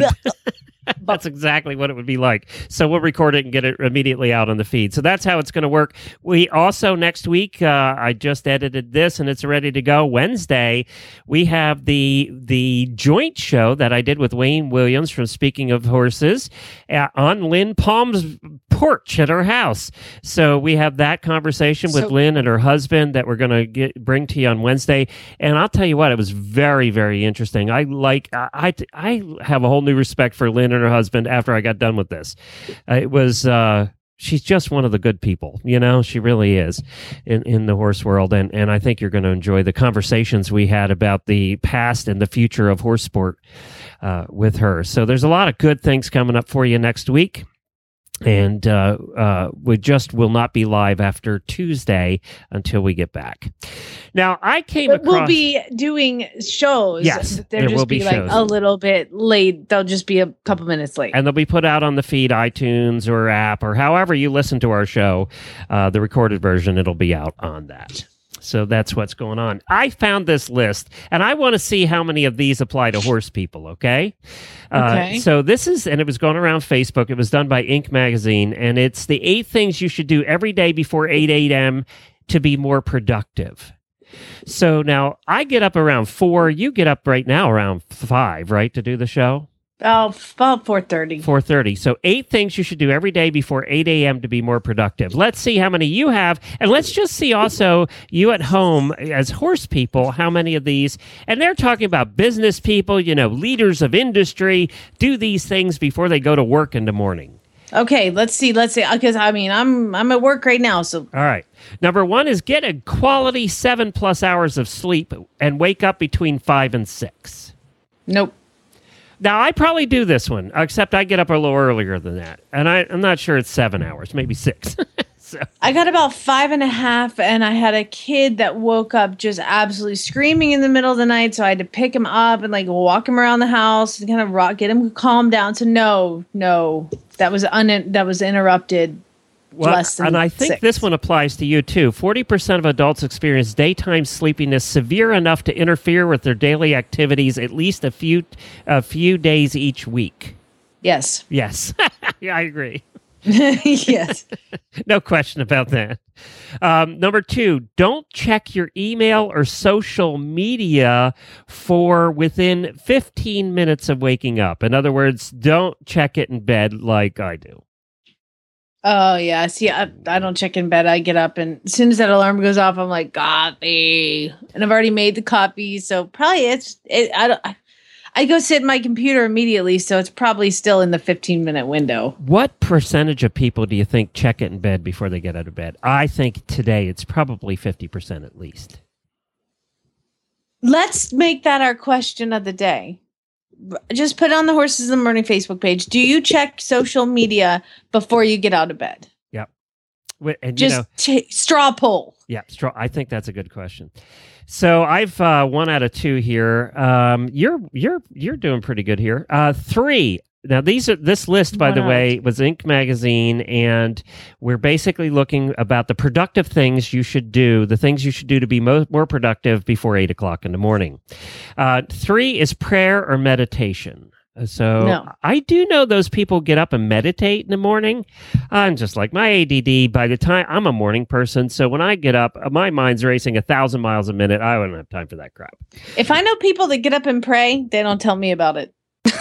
that's exactly what it would be like. So we'll record it and get it immediately out on the feed. So that's how it's going to work. We also, next week, uh, I just edited this and it's ready to go. Wednesday, we have the the joint show that I did with Wayne Williams from Speaking of Horses uh, on Lynn Palm's porch at her house. So we have that conversation with So- Lynn and her husband that we're going to get bring to you on Wednesday. And I'll tell you what, it was very, very interesting. I like I I, I have a whole new respect for Lynn and her husband after I got done with this. Uh, it was uh, she's just one of the good people, you know. She really is in in the horse world, and and I think you're going to enjoy the conversations we had about the past and the future of horse sport uh, with her. So there's a lot of good things coming up for you next week. And uh, uh, we just will not be live after Tuesday until we get back. Now, I came But across... we'll be doing shows. Yes, They'll there just will be be like shows. a little bit late. They'll just be a couple minutes late. And they'll be put out on the feed, iTunes or app, or however you listen to our show, uh, the recorded version, it'll be out on that. So that's what's going on. I found this list, and I want to see how many of these apply to horse people, okay? Okay. Uh, so this is, and it was going around Facebook. It was done by Inc. Magazine, and it's the eight things you should do every day before eight a.m. to be more productive. So now I get up around four. You get up right now around five, right, to do the show? Oh, about four thirty. four thirty. So eight things you should do every day before eight a.m. to be more productive. Let's see how many you have. And let's just see also you at home as horse people, how many of these. And they're talking about business people, you know, leaders of industry, do these things before they go to work in the morning. Okay, let's see. Let's see. Because I mean, I'm I'm at work right now, so All right. Number one is get a quality seven plus hours of sleep and wake up between five and six. nope. Now, I probably do this one, except I get up a little earlier than that. And I, I'm not sure it's seven hours, maybe six. so. I got about five and a half, and I had a kid that woke up just absolutely screaming in the middle of the night. So I had to pick him up and like walk him around the house and kind of rock, get him calmed down. So no, no, that was un that was interrupted Well, less than and I think six. this one applies to you too. forty percent of adults experience daytime sleepiness severe enough to interfere with their daily activities at least a few a few days each week. Yes. Yes. Yeah, I agree. Yes. No question about that. Um, number two, don't check your email or social media for within fifteen minutes of waking up. In other words, don't check it in bed like I do. Oh yeah. See, I, I don't check in bed. I get up, and as soon as that alarm goes off, I'm like, coffee, and I've already made the coffee, so probably it's it. I don't. I, I go sit in my computer immediately, so it's probably still in the fifteen minute window. What percentage of people do you think check it in bed before they get out of bed? I think today it's probably fifty percent at least. Let's make that our question of the day. Just put on the Horses in the Morning Facebook page. Do you check social media before you get out of bed? Yep. And, Just you know, t- straw poll. Yeah, straw. I think that's a good question. So I've uh, one out of two here. Um, you're you're you're doing pretty good here. Uh, three. Now these are this list, by One the out. way, was Inc magazine, and we're basically looking about the productive things you should do, the things you should do to be mo- more productive before eight o'clock in the morning. Uh, three is prayer or meditation. So No. I do know those people get up and meditate in the morning. I'm just like my A D D. By the time I'm a morning person, so when I get up, my mind's racing a thousand miles a minute. I wouldn't have time for that crap. If I know people that get up and pray, they don't tell me about it.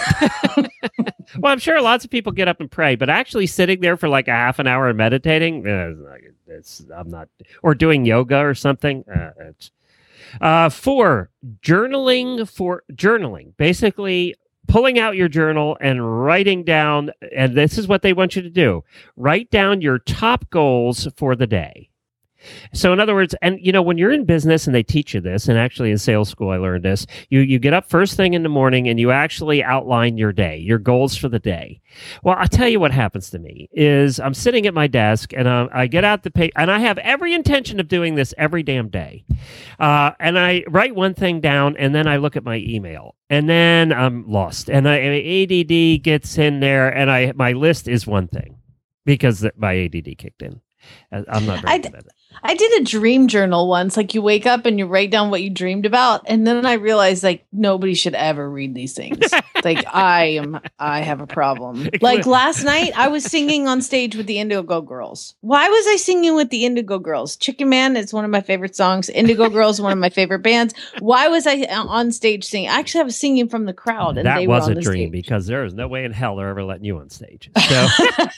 Well, I'm sure lots of people get up and pray, but actually sitting there for like a half an hour and meditating, uh, it's, I'm not, or doing yoga or something. Uh, it's, uh, four, journaling for journaling. Basically, pulling out your journal and writing down, and this is what they want you to do. Write down your top goals for the day. So in other words, and you know, when you're in business and they teach you this, and actually in sales school I learned this, you you get up first thing in the morning and you actually outline your day, your goals for the day. Well, I'll tell you what happens to me is I'm sitting at my desk and um, I get out the page, and I have every intention of doing this every damn day. Uh, and I write one thing down and then I look at my email and then I'm lost. And I, A D D gets in there and I my list is one thing because my A D D kicked in. I'm not very I, good at it. I did a dream journal once. Like you wake up and you write down what you dreamed about. And then I realized like nobody should ever read these things. Like I am, I have a problem. Like last night I was singing on stage with the Indigo Girls. Why was I singing with the Indigo Girls? Chicken Man is one of my favorite songs. Indigo Girls is one of my favorate bands. Why was I on stage singing? I actually was singing from the crowd. And that they was were on a the dream stage. because there is no way in hell they're ever letting you on stage. So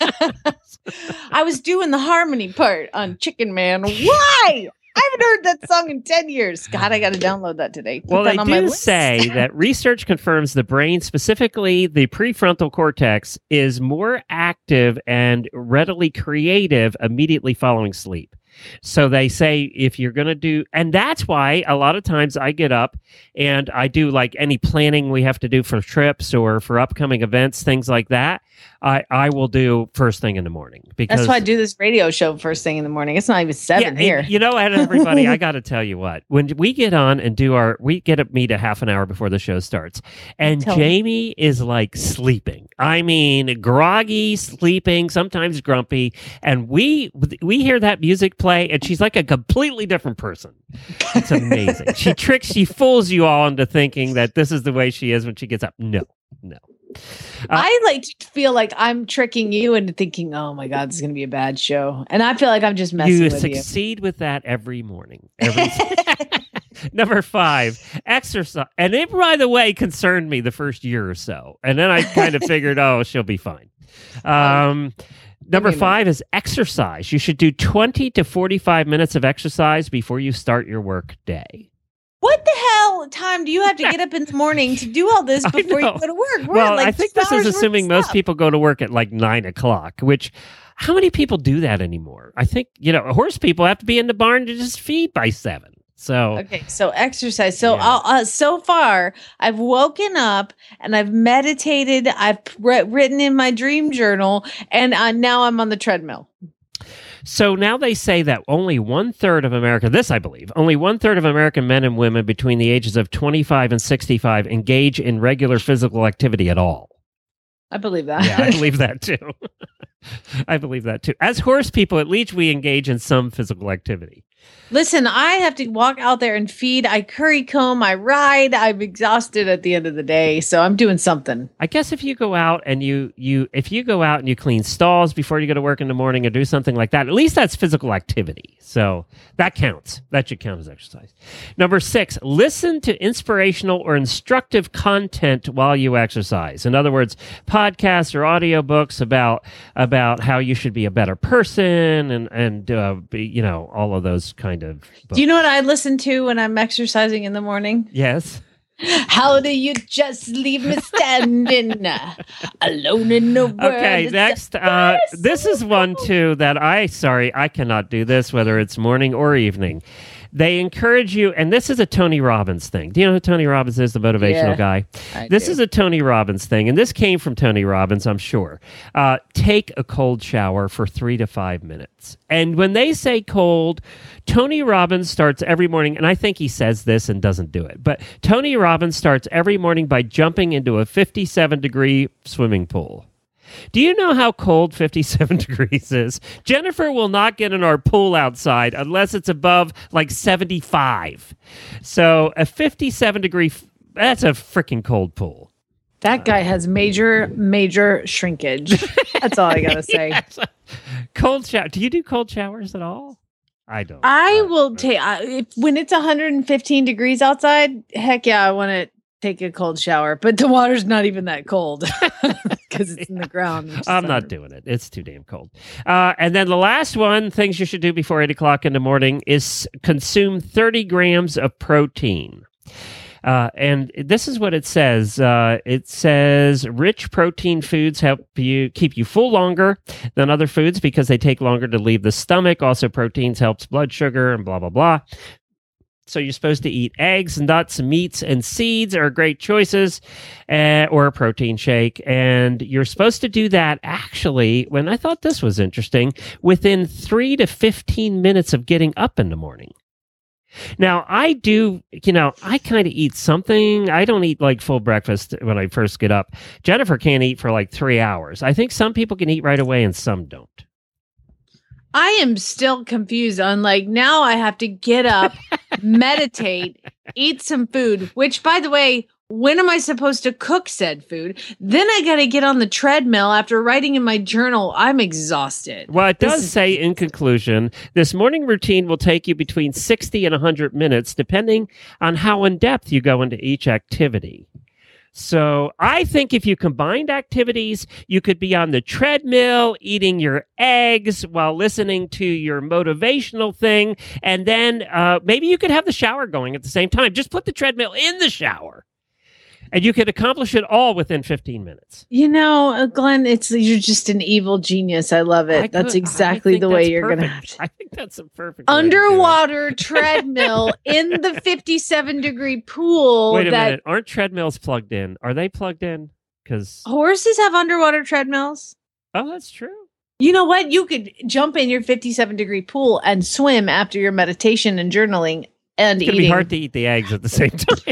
I was doing the harmony part on Chicken Man. Why? I haven't heard that song in ten years. God, I got to download that today. Put well, that they on my do list. say that research confirms the brain, specifically the prefrontal cortex, is more active and readily creative immediately following sleep. So they say if you're going to do, and that's why a lot of times I get up and I do like any planning we have to do for trips or for upcoming events, things like that. I, I will do first thing in the morning because That's why I do this radio show first thing in the morning. It's not even seven yeah, here. and, you know, and everybody, I got to tell you what, when we get on and do our, we get up meet a half an hour before the show starts, and Tell me. Jamie is like sleeping. I mean, groggy, sleeping, sometimes grumpy, and we we hear that music play, and she's like a completely different person. It's amazing. She tricks, she fools you all into thinking that this is the way she is when she gets up. No, no. Uh, I like to feel like I'm tricking you into thinking, oh my God, this is going to be a bad show. And I feel like I'm just messing you with succeed with that every morning. Every Number five, exercise. And it, by the way, concerned me the first year or so. And then I kind of figured, oh, she'll be fine. Um, number five is exercise. You should do twenty to forty-five minutes of exercise before you start your work day. What the hell time do you have to get up in the morning to do all this before you go to work? We're well, at like I think two this hours is worth of assuming most stuff. people go to work at like nine o'clock, which how many people do that anymore? I think, you know, horse people have to be in the barn to just feed by seven. So Okay, so exercise. So Yeah. I'll, uh, so far, I've woken up and I've meditated. I've wr- written in my dream journal, and uh, now I'm on the treadmill. So now they say that only one third of America, this I believe, only one third of American men and women between the ages of twenty-five and sixty-five engage in regular physical activity at all. I believe that. Yeah, I believe that too. I believe that too. As horse people, at least we engage in some physical activity. Listen, I have to walk out there and feed. I curry comb. I ride. I'm exhausted at the end of the day, so I'm doing something. I guess if you go out and you you if you go out and you clean stalls before you go to work in the morning or do something like that, at least that's physical activity. So that counts. That should count as exercise. Number six, listen to inspirational or instructive content while you exercise. In other words, podcasts or audiobooks about about how you should be a better person and and uh, be, you know, all of those kind of books. Do you know what I listen to when I'm exercising in the morning? Yes. How do you just leave me standing uh, alone in the world? Okay, next. Uh, this is one, too, that I, sorry, I cannot do this, whether it's morning or evening. They encourage you, and this is a Tony Robbins thing. Do you know who Tony Robbins is, the motivational Yeah, guy? I This do. is a Tony Robbins thing, and this came from Tony Robbins, I'm sure. Uh, take a cold shower for three to five minutes. And when they say cold, Tony Robbins starts every morning, and I think he says this and doesn't do it, but Tony Robbins starts every morning by jumping into a fifty-seven degree swimming pool. Do you know how cold fifty-seven degrees is? Jennifer will not get in our pool outside unless it's above like seventy-five. So a fifty-seven degree, that's a freaking cold pool. That guy has major, major shrinkage. That's all I gotta say. Yes. Cold shower. Do you do cold showers at all? I don't. I Uh, will take I- if, when it's one hundred fifteen degrees outside. Heck yeah, I want to take a cold shower, but the water's not even that cold because it's in the ground. which is I'm not under- doing it. It's too damn cold. Uh, and then the last one, things you should do before eight o'clock in the morning, is consume thirty grams of protein. Uh, and this is what it says. Uh, it says rich protein foods help you keep you full longer than other foods because they take longer to leave the stomach. Also, proteins helps blood sugar and blah, blah, blah. So you're supposed to eat eggs, nuts, meats, and seeds are great choices, uh, or a protein shake. And you're supposed to do that actually, when I thought this was interesting, within three to fifteen minutes of getting up in the morning. Now, I do, you know, I kind of eat something. I don't eat like full breakfast when I first get up. Jennifer can't eat for like three hours. I think some people can eat right away and some don't. I am still confused on like now I have to get up, meditate, eat some food, which by the way, when am I supposed to cook said food? Then I got to get on the treadmill after writing in my journal. I'm exhausted. Well, it This does is- say in conclusion, this morning routine will take you between sixty and one hundred minutes, depending on how in depth you go into each activity. So I think if you combined activities, you could be on the treadmill, eating your eggs while listening to your motivational thing. And then uh, maybe you could have the shower going at the same time. Just put the treadmill in the shower. And you could accomplish it all within fifteen minutes. You know, uh, Glenn, it's you're just an evil genius. I love it. I that's could- I exactly think the way that's you're going to perfect. have to. I think that's a perfect way to do it. Underwater treadmill in the fifty-seven degree pool. Wait a that minute. Aren't treadmills plugged in? Are they plugged in? Because horses have underwater treadmills. oh, that's true. You know what? You could jump in your fifty-seven degree pool and swim after your meditation and journaling and It's gonna eating. be hard to eat the eggs at the same time.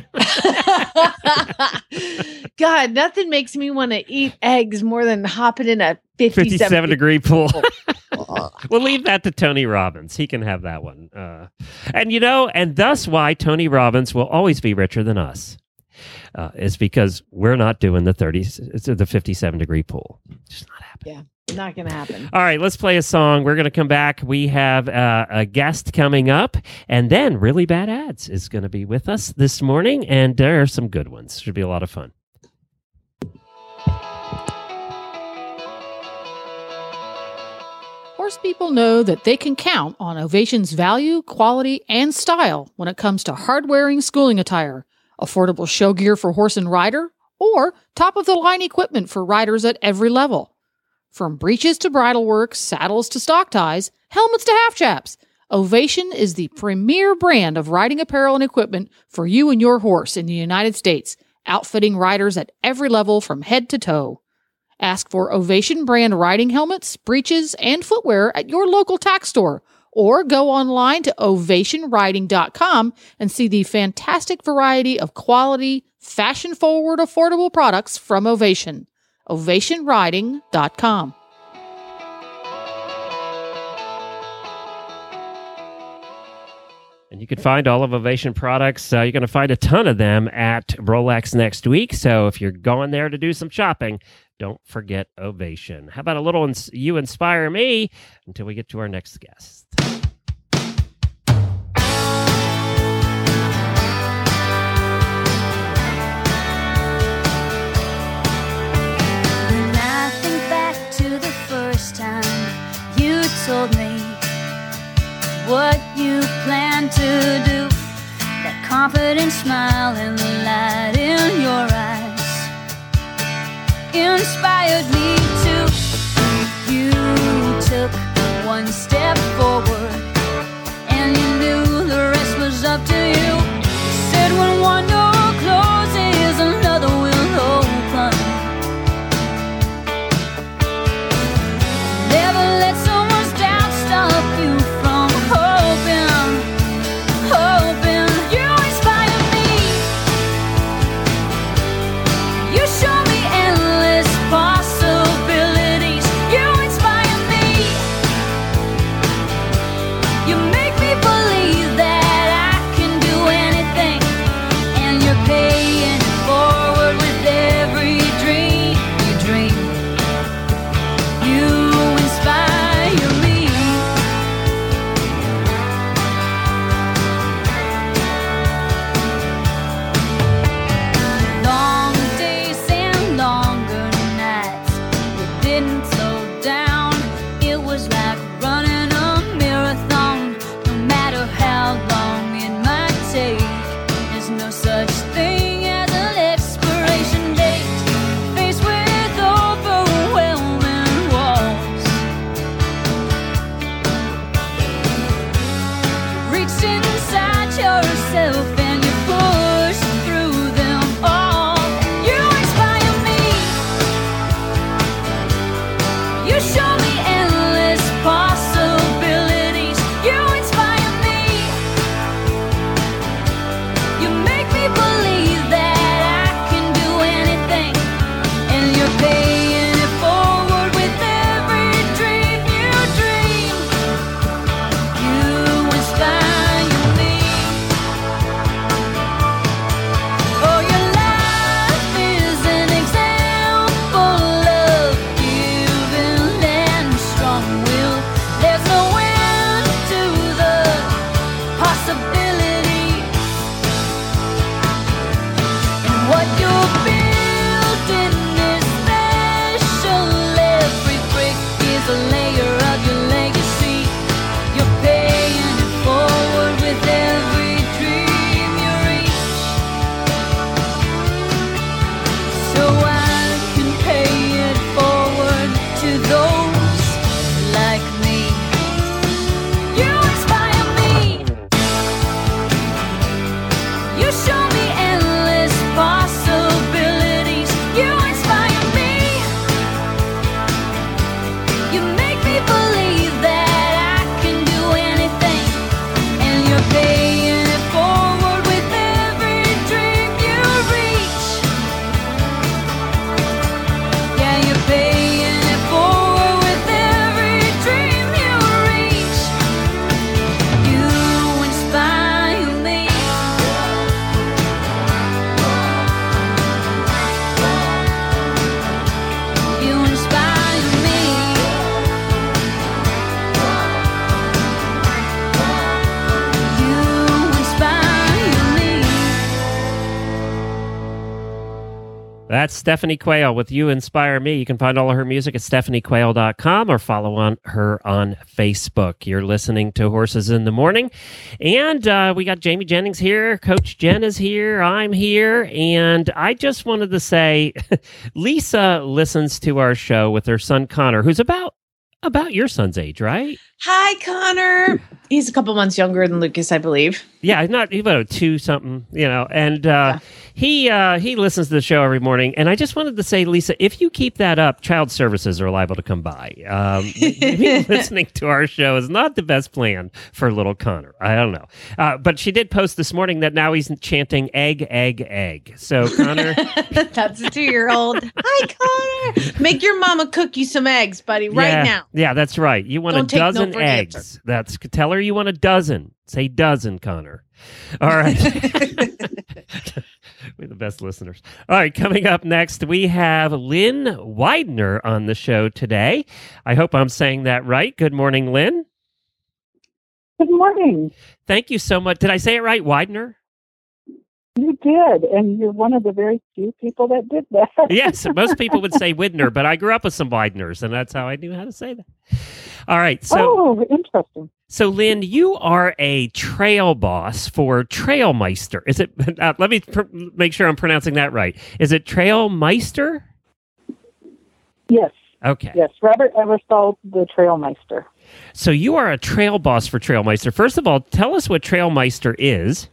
God, nothing makes me want to eat eggs more than hopping in a fifty-seven, fifty-seven degree pool. We'll leave that to Tony Robbins. He can have that one. Uh, and you know, and thus why Tony Robbins will always be richer than us uh, is because we're not doing the thirty, the fifty-seven degree pool. It's just not happening. Yeah, not going to happen. All right, let's play a song. We're going to come back. We have uh, a guest coming up, and then Really Bad Ads is going to be with us this morning, and there are some good ones. Should be a lot of fun. Horse people know that they can count on Ovation's value, quality, and style when it comes to hard-wearing schooling attire, affordable show gear for horse and rider, or top-of-the-line equipment for riders at every level. From breeches to bridle work, saddles to stock ties, helmets to half chaps, Ovation is the premier brand of riding apparel and equipment for you and your horse in the United States, outfitting riders at every level from head to toe. Ask for Ovation brand riding helmets, breeches, and footwear at your local tack store, or go online to ovation riding dot com and see the fantastic variety of quality, fashion-forward, affordable products from Ovation. ovation riding dot com. And you can find all of Ovation products. Uh, you're going to find a ton of them at Rolex next week. So if you're going there to do some shopping, don't forget Ovation. How about a little ins- You Inspire Me until we get to our next guest. When I think back to the first time you told me what you plan to do, that confident smile and the light in your eyes inspired me to. You took one step forward and you knew the rest was up to you. You said when one door closes, another will open. Never let someone's doubt stop you from hoping, hoping. You inspire me. You show me endless possibilities. You inspire me. You make me believe that I can do anything, and you're paying it forward with every dream you dream. You inspire me. Long days and longer nights, you didn't slow down. It was like running a marathon. No matter how long it might take, there's no such thing as an expiration date. Faced with overwhelming walls, reached inside yourself and you pushed through them all. You inspire me. You show me endless possibilities. You inspire me. You make me believe that I can do anything, and you're paying it forward with every dream you dream. You inspire me. Oh, your life is an example of giving and strong will. There's no end to the possibility. And what you're building is special. Every brick is a layer of your legacy. You're paying it forward with every dream you reach. So I can pay it forward to those like me. You inspire me. You show me endless possibilities. You inspire me. You make me believe that I can do anything, and you're paying it forward with every dream you reach. Yeah, you're paying it forward with every dream you reach. You inspire me. You inspire me. You inspire me. That's Stephanie Quayle with You Inspire Me. You can find all of her music at stephanie quayle dot com or follow on her on Facebook. You're listening to Horses in the Morning. And uh, we got Jamie Jennings here. Coach Jen is here. I'm here. And I just wanted to say, Lisa listens to our show with her son, Connor, who's about about your son's age, right? Hi, Connor. He's a couple months younger than Lucas, I believe. Yeah, not even two something, you know. And uh, yeah. he uh, he listens to the show every morning. And I just wanted to say, Lisa, if you keep that up, child services are liable to come by. Um, maybe listening to our show is not the best plan for little Connor. I don't know. Uh, but she did post this morning that now he's chanting egg, egg, egg. So Connor, that's a two-year-old. Hi, Connor. Make your mama cook you some eggs, buddy, right yeah, now. Yeah, that's right. You want Don't a dozen no eggs. That's tell her you want a dozen. Say dozen, Connor. All right. We're the best listeners. All right, coming up next, we have Lynn Widener on the show today. I hope I'm saying that right. Good morning, Lynn. Good morning. Thank you so much. Did I say it right, Widener? You did, and you're one of the very few people that did that. Yes, most people would say Widner, but I grew up with some Wideners, and that's how I knew how to say that. All right. So, oh, interesting. So, Lynn, you are a trail boss for Trailmeister. Is it? Uh, let me pr- make sure I'm pronouncing that right. Is it Trailmeister? Yes. Okay. Yes, Robert Eversole, the Trailmeister. So you are a trail boss for Trailmeister. First of all, tell us what Trailmeister is.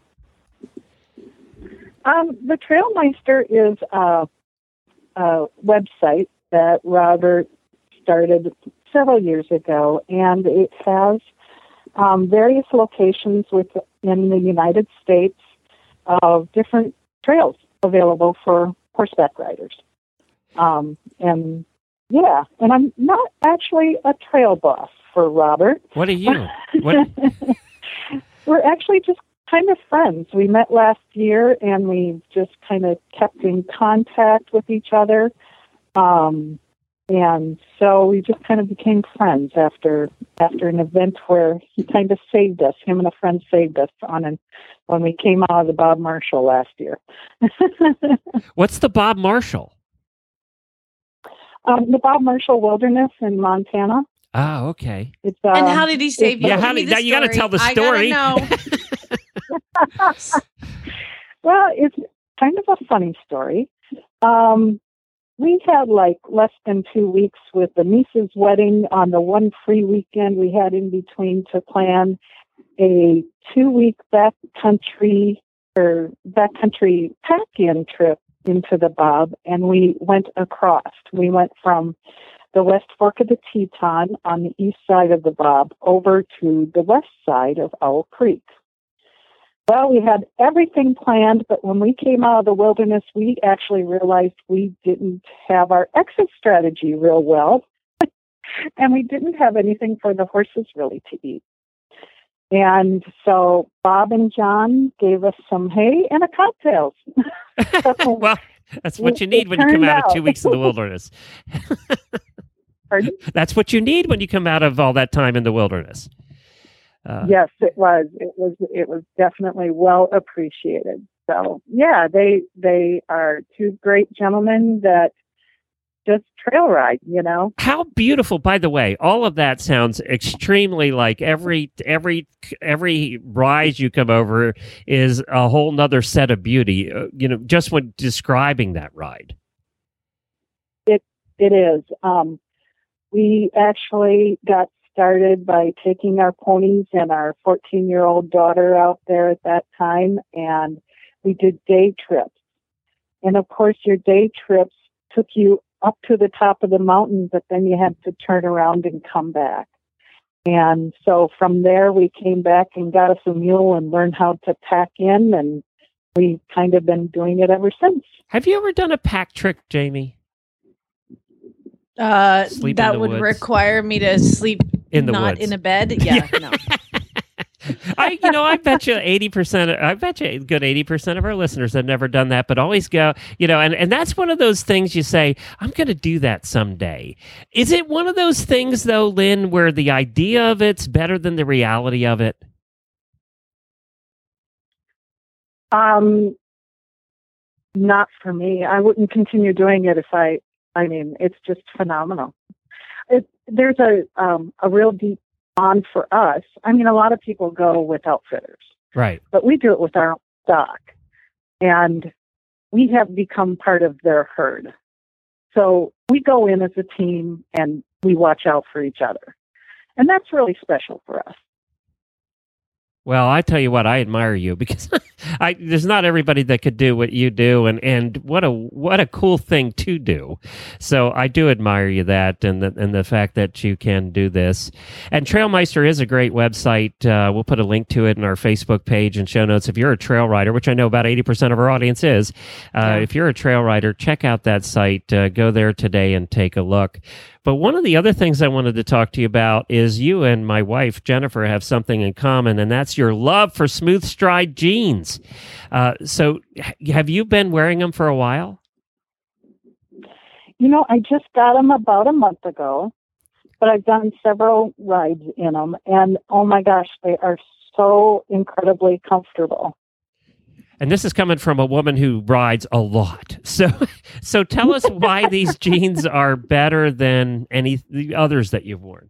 Um, the Trailmeister is a, a website that Robert started several years ago, and it has um, various locations within the United States of different trails available for horseback riders. Um, and yeah, and I'm not actually a trail boss for Robert. What are you? What? We're actually just kind of friends. We met last year, and we just kind of kept in contact with each other. Um, and so we just kind of became friends after after an event where he kind of saved us. Him and a friend saved us on an, when we came out of the Bob Marshall last year. What's the Bob Marshall? Um, the Bob Marshall Wilderness in Montana. Oh, okay. It's, uh, and how did he save you? Yeah, how did, now you got to tell the story. I gotta know. Well, it's kind of a funny story. Um, we had like less than two weeks with the niece's wedding on the one free weekend we had in between to plan a two-week backcountry or backcountry pack-in trip into the Bob, and we went across. We went from the West Fork of the Teton on the east side of the Bob over to the west side of Owl Creek. Well, we had everything planned, but when we came out of the wilderness, we actually realized we didn't have our exit strategy real well, and we didn't have anything for the horses really to eat. And so Bob and John gave us some hay and a cocktails. Well, that's what you need when you come out of two weeks in the wilderness. Pardon? That's what you need when you come out of all that time in the wilderness. Uh, yes, it was. It was. It was definitely well appreciated. So yeah, they they are two great gentlemen that just trail ride. You know, how beautiful. By the way, all of that sounds extremely like every every every rise you come over is a whole nother set of beauty. Uh, you know, just when describing that ride. It it is. Um, we actually got started by taking our ponies and our fourteen-year-old daughter out there at that time, and we did day trips. And of course, your day trips took you up to the top of the mountain, but then you had to turn around and come back. And so from there, we came back and got us a mule and learned how to pack in, and we've kind of been doing it ever since. Have you ever done a pack trick, Jamie? Uh, Sleep that in the would woods. require me to sleep in the not woods. in a bed. Yeah, no. I, you know, I bet you eighty percent. I bet you a good eighty percent of our listeners have never done that, but always go, you know, and, and that's one of those things you say, I'm going to do that someday. Is it one of those things, though, Lynn, where the idea of it's better than the reality of it? Um, not for me. I wouldn't continue doing it if I, I mean, it's just phenomenal. It, there's a, um, a real deep bond for us. I mean, a lot of people go with outfitters. Right. But we do it with our own stock. And we have become part of their herd. So we go in as a team and we watch out for each other. And that's really special for us. Well, I tell you what, I admire you because I, there's not everybody that could do what you do, and, and what a what a cool thing to do. So I do admire you that, and the and the fact that you can do this. And Trailmeister is a great website. Uh, we'll put a link to it in our Facebook page and show notes. If you're a trail rider, which I know about eighty percent of our audience is, uh, yeah. if you're a trail rider, check out that site. Uh, go there today and take a look. But one of the other things I wanted to talk to you about is you and my wife, Jennifer, have something in common, and that's your love for Smooth Stride jeans. Uh, so have you been wearing them for a while? You know, I just got them about a month ago, but I've done several rides in them, and oh my gosh, they are so incredibly comfortable. And this is coming from a woman who rides a lot. So so tell us why these jeans are better than any the others that you've worn.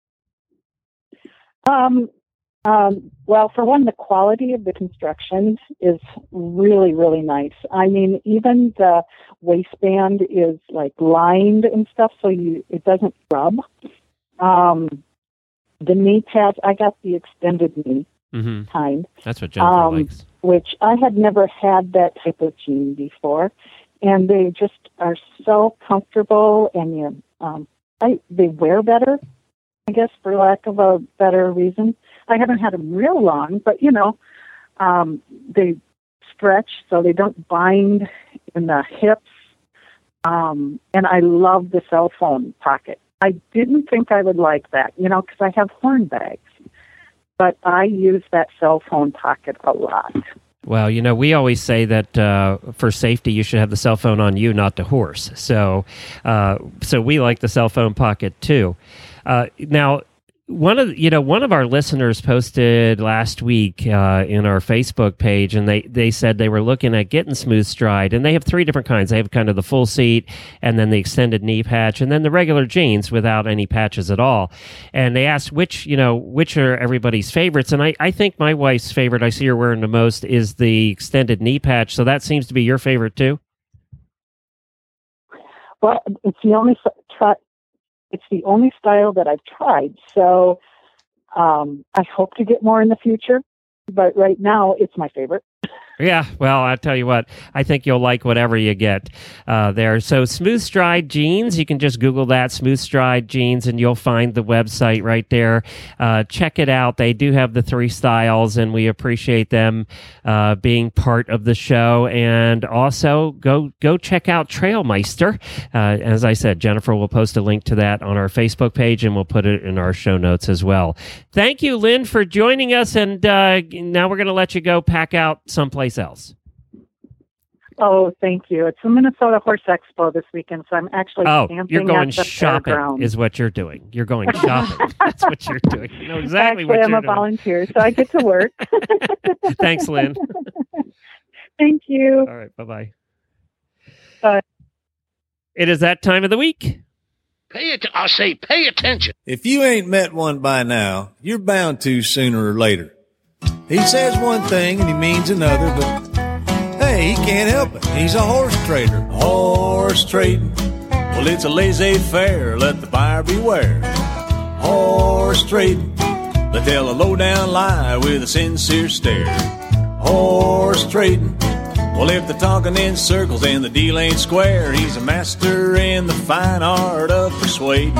Um, um, well, for one, the quality of the construction is really, really nice. I mean, even the waistband is like lined and stuff, so you it doesn't rub. Um, the knee pads, I got the extended knee mm-hmm. kind. That's what Jennifer um, likes. Which I had never had that type of jean before, and they just are so comfortable, and you, um, I, they wear better, I guess, for lack of a better reason. I haven't had them real long, but you know, um, they stretch so they don't bind in the hips, um, and I love the cell phone pocket. I didn't think I would like that, you know, because I have horn bags. But I use that cell phone pocket a lot. Well, you know, we always say that uh, for safety, you should have the cell phone on you, not the horse. So, uh, so we like the cell phone pocket too. Uh, now, one of you know one of our listeners posted last week uh, in our Facebook page, and they they said they were looking at getting Smooth Stride, and they have three different kinds. They have kind of the full seat, and then the extended knee patch, and then the regular jeans without any patches at all. And they asked which you know which are everybody's favorites, and I, I think my wife's favorite, I see her wearing the most, is the extended knee patch. So that seems to be your favorite too. Well, it's the only try. It's the only style that I've tried, so um, I hope to get more in the future, but right now it's my favorite. Yeah, well, I tell you what, I think you'll like whatever you get uh, there. So Smooth Stride Jeans, you can just Google that, Smooth Stride Jeans, and you'll find the website right there. Uh, check it out. They do have the three styles, and we appreciate them uh, being part of the show. And also, go go check out Trailmeister. Uh, as I said, Jennifer will post a link to that on our Facebook page, and we'll put it in our show notes as well. Thank you, Lynn, for joining us, and uh, now we're going to let you go pack out someplace else. Oh, thank you. It's the Minnesota Horse Expo this weekend, so I'm actually oh, camping you're going at the shopping fairground. Is what you're doing. You're going shopping. That's what you're doing. You know exactly actually, what you're doing. I'm a volunteer, so I get to work. Thanks, Lynn. Thank you. All right, bye-bye. Bye. It is that time of the week. Pay it. I say, pay attention. If you ain't met one by now, you're bound to sooner or later. He says one thing and he means another, but hey, he can't help it. He's a horse trader. Horse trading. Well, it's a laissez-faire. Let the buyer beware. Horse trading. They tell a low-down lie with a sincere stare. Horse trading. Well, if they're talking in circles and the deal ain't square, he's a master in the fine art of persuading.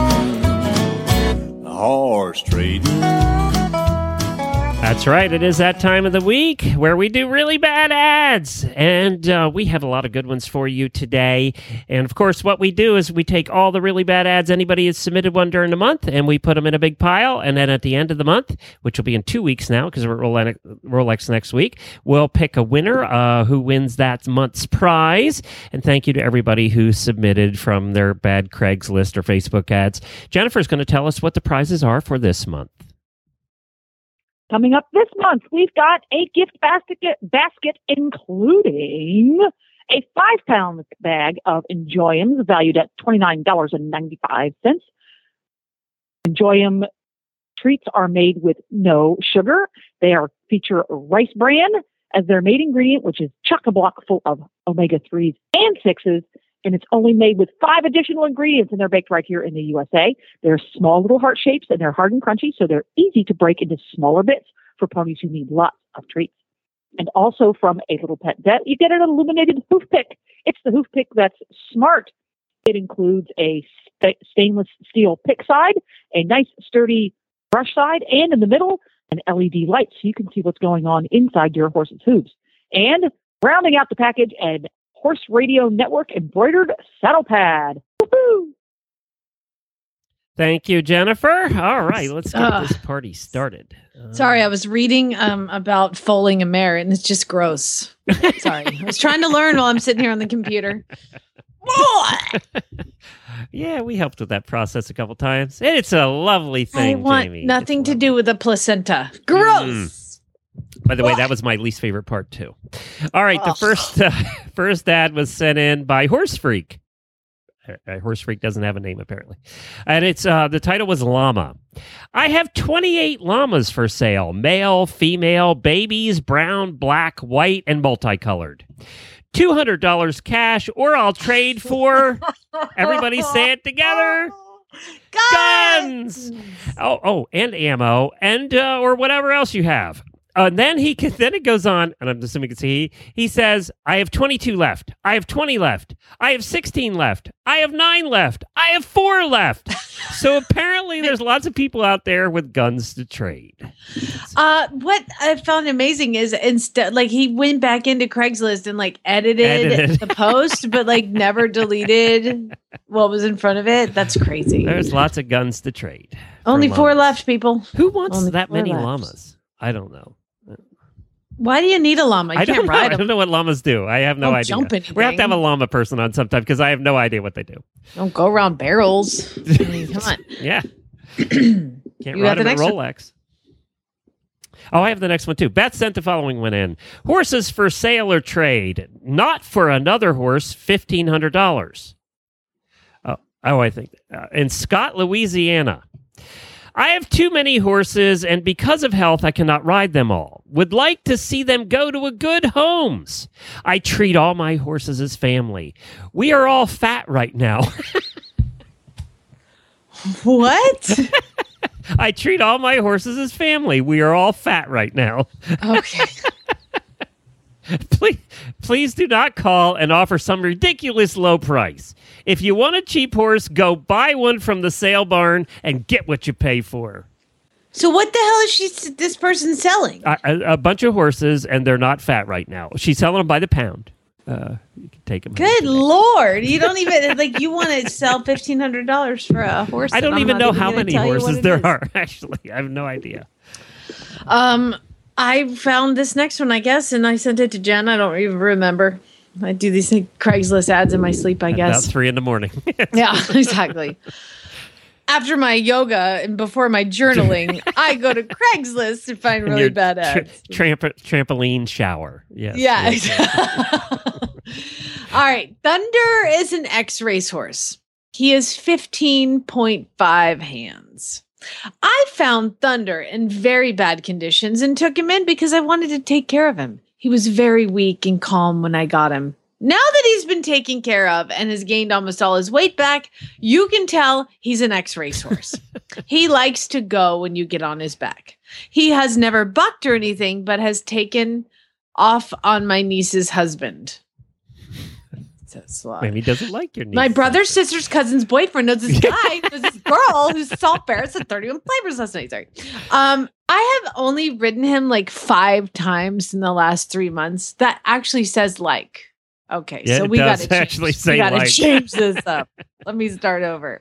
Horse trading. That's right. It is that time of the week where we do really bad ads. And uh, we have a lot of good ones for you today. And, of course, what we do is we take all the really bad ads anybody has submitted one during the month, and we put them in a big pile. And then at the end of the month, which will be in two weeks now because we're at Rolex next week, we'll pick a winner uh, who wins that month's prize. And thank you to everybody who submitted from their bad Craigslist or Facebook ads. Jennifer's going to tell us what the prizes are for this month. Coming up this month, we've got a gift basket, basket including a five-pound bag of Enjoyums valued at twenty-nine dollars and ninety-five cents. Enjoyum treats are made with no sugar. They are feature rice bran as their main ingredient, which is chock-a-block full of omega threes and sixes, and it's only made with five additional ingredients, and they're baked right here in the U S A. They're small little heart shapes, and they're hard and crunchy, so they're easy to break into smaller bits for ponies who need lots of treats. And also from A Little Pet Vet, you get an illuminated hoof pick. It's the hoof pick that's smart. It includes a st- stainless steel pick side, a nice sturdy brush side, and in the middle, an L E D light so you can see what's going on inside your horse's hooves. And rounding out the package, an Horse Radio Network embroidered saddle pad. Woohoo! Thank you, Jennifer. All right, let's get Uh, this party started. Uh, Sorry, I was reading um, about foaling a mare, and it's just gross. Sorry. I was trying to learn while I'm sitting here on the computer. yeah, we helped with that process a couple times. It's a lovely thing, I want Jamie. nothing to do with the placenta. Gross. Mm. By the way, that was my least favorite part too. All right, the Ugh. first uh, first ad was sent in by Horse Freak. Uh, Horse Freak doesn't have a name apparently, and it's uh, the title was Llama. I have twenty-eight llamas for sale: male, female, babies, brown, black, white, and multicolored. Two hundred dollars cash, or I'll trade for. Everybody say it together. Guns. Oh, oh, and ammo, and uh, or whatever else you have. Uh, and then he can, then it goes on, and I'm assuming you can see, he says, I have twenty-two left. I have twenty left. I have sixteen left. I have nine left. I have four left. So apparently there's lots of people out there with guns to trade. Uh, what I found amazing is instead, like he went back into Craigslist and like edited, Edited. the post, but like never deleted what was in front of it. That's crazy. There's lots of guns to trade. Only for four llamas. left, people. Who wants Only that four many left. llamas? I don't know. Why do you need a llama? You I can't don't know. ride I them. don't know what llamas do. I have no Don't idea. jump We have to anything. have a llama person on sometime because I have no idea what they do. Don't go around barrels. I mean, come on. Yeah. Can't You ride got the them at next one? Rolex. Oh, I have the next one too. Beth sent the following one in. Horses for sale or trade. Not for another horse, fifteen hundred dollars. Oh, oh, I think. Uh, in Scott, Louisiana. I have too many horses, and because of health, I cannot ride them all. Would like to see them go to a good homes. I treat all my horses as family. We are all fat right now. What? I treat all my horses as family. We are all fat right now. Okay. Please, please do not call and offer some ridiculous low price. If you want a cheap horse, go buy one from the sale barn and get what you pay for. So what the hell is she? This person selling? A, a, a bunch of horses, and they're not fat right now. She's selling them by the pound. Uh, you can take them. Good Lord! You don't even like. You want to sell fifteen hundred dollars for a horse? I don't and I'm even not know even how gonna many tell you what horses it there is. are. Actually, I have no idea. Um, I found this next one, I guess, and I sent it to Jen. I don't even remember. I do these like, Craigslist ads in my sleep, I guess. About three in the morning. Yeah, exactly. After my yoga and before my journaling, I go to Craigslist to find And really your bad tra- ads. tramp- trampoline shower. Yes, Yeah. yes. All right. Thunder is an X racehorse. He is fifteen point five hands. I found Thunder in very bad conditions and took him in because I wanted to take care of him. He was very weak and calm when I got him. Now that he's been taken care of and has gained almost all his weight back, you can tell he's an X racehorse. He likes to go when you get on his back. He has never bucked or anything, but has taken off on my niece's husband. That's why. Maybe he doesn't like your niece. My brother's sister's cousin's boyfriend knows this guy, knows this girl who's salt bears at thirty-one flavors last night. Sorry. Um, I have only ridden him like five times in the last three months. That actually says like. Okay, Yeah, so it we got does to actually change, say we got to like. change this up. Let me start over.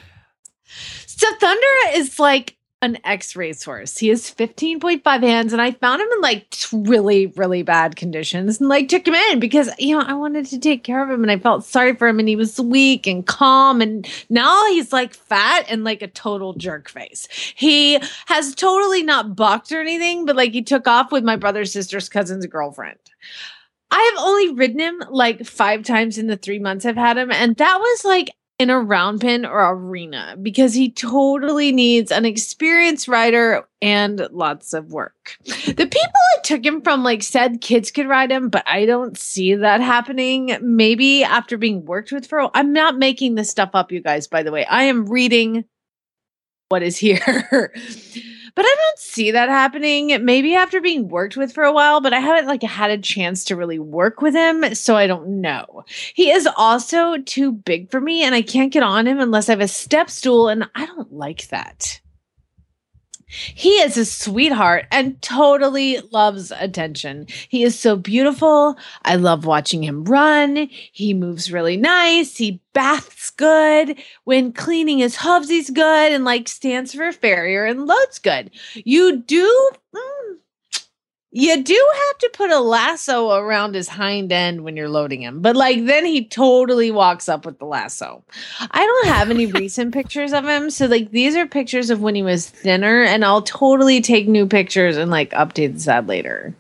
So Thunder is like an X racehorse. He has fifteen point five hands, and I found him in like really, really bad conditions and like took him in because, you know, I wanted to take care of him and I felt sorry for him and he was weak and calm. And now he's like fat and like a total jerk face. He has totally not bucked or anything, but like he took off with my brother's sister's cousin's girlfriend. I have only ridden him like five times in the three months I've had him. And that was like in a round pen or arena because he totally needs an experienced rider and lots of work. The people that took him from like said kids could ride him, but I don't see that happening. Maybe after being worked with for, I'm not making this stuff up, you guys, by the way. I am reading what is here. But I don't see that happening. Maybe after being worked with for a while, but I haven't like had a chance to really work with him, so I don't know. He is also too big for me, and I can't get on him unless I have a step stool, and I don't like that. He is a sweetheart and totally loves attention. He is so beautiful. I love watching him run. He moves really nice. He baths good. When cleaning his hooves, he's good, and like stands for a farrier and loads good. You do, mm, you do have to put a lasso around his hind end when you're loading him, but like then he totally walks up with the lasso. I don't have any recent pictures of him, so like these are pictures of when he was thinner, and I'll totally take new pictures and like update this ad later.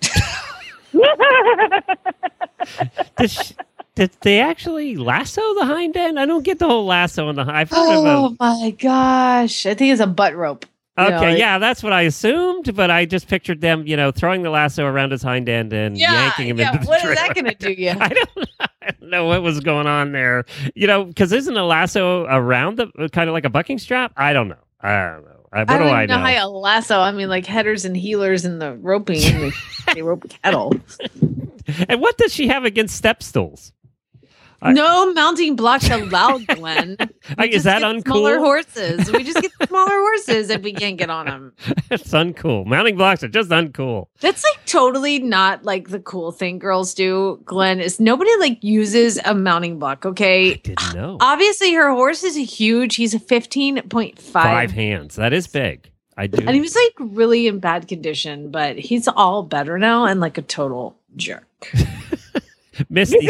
Did, she, did they actually lasso the hind end? I don't get the whole lasso on the hind. Oh my gosh! I think it's a butt rope. You Okay, know, like- yeah, that's what I assumed, but I just pictured them, you know, throwing the lasso around his hind end and Yeah, yanking him yeah. into the What is that trailer. going to do you? I don't, I don't know what was going on there. You know, because isn't a lasso around the kind of like a bucking strap? I don't know. I don't know. I, what I don't do I even know know? how you lasso. I mean, like headers and heelers and the roping and the, the rope kettle. And what does she have against step stools? I- No mounting blocks allowed, Glenn. We Is just that get uncool? Smaller horses. We just get smaller horses if we can't get on them. It's uncool. Mounting blocks are just uncool. That's like totally not like the cool thing girls do, Glenn. Is nobody like uses a mounting block, okay? Didn't know. Obviously, her horse is huge. He's a fifteen point five. Five hands. That is big. I do. And he was like really in bad condition, but he's all better now and like a total jerk. Misty.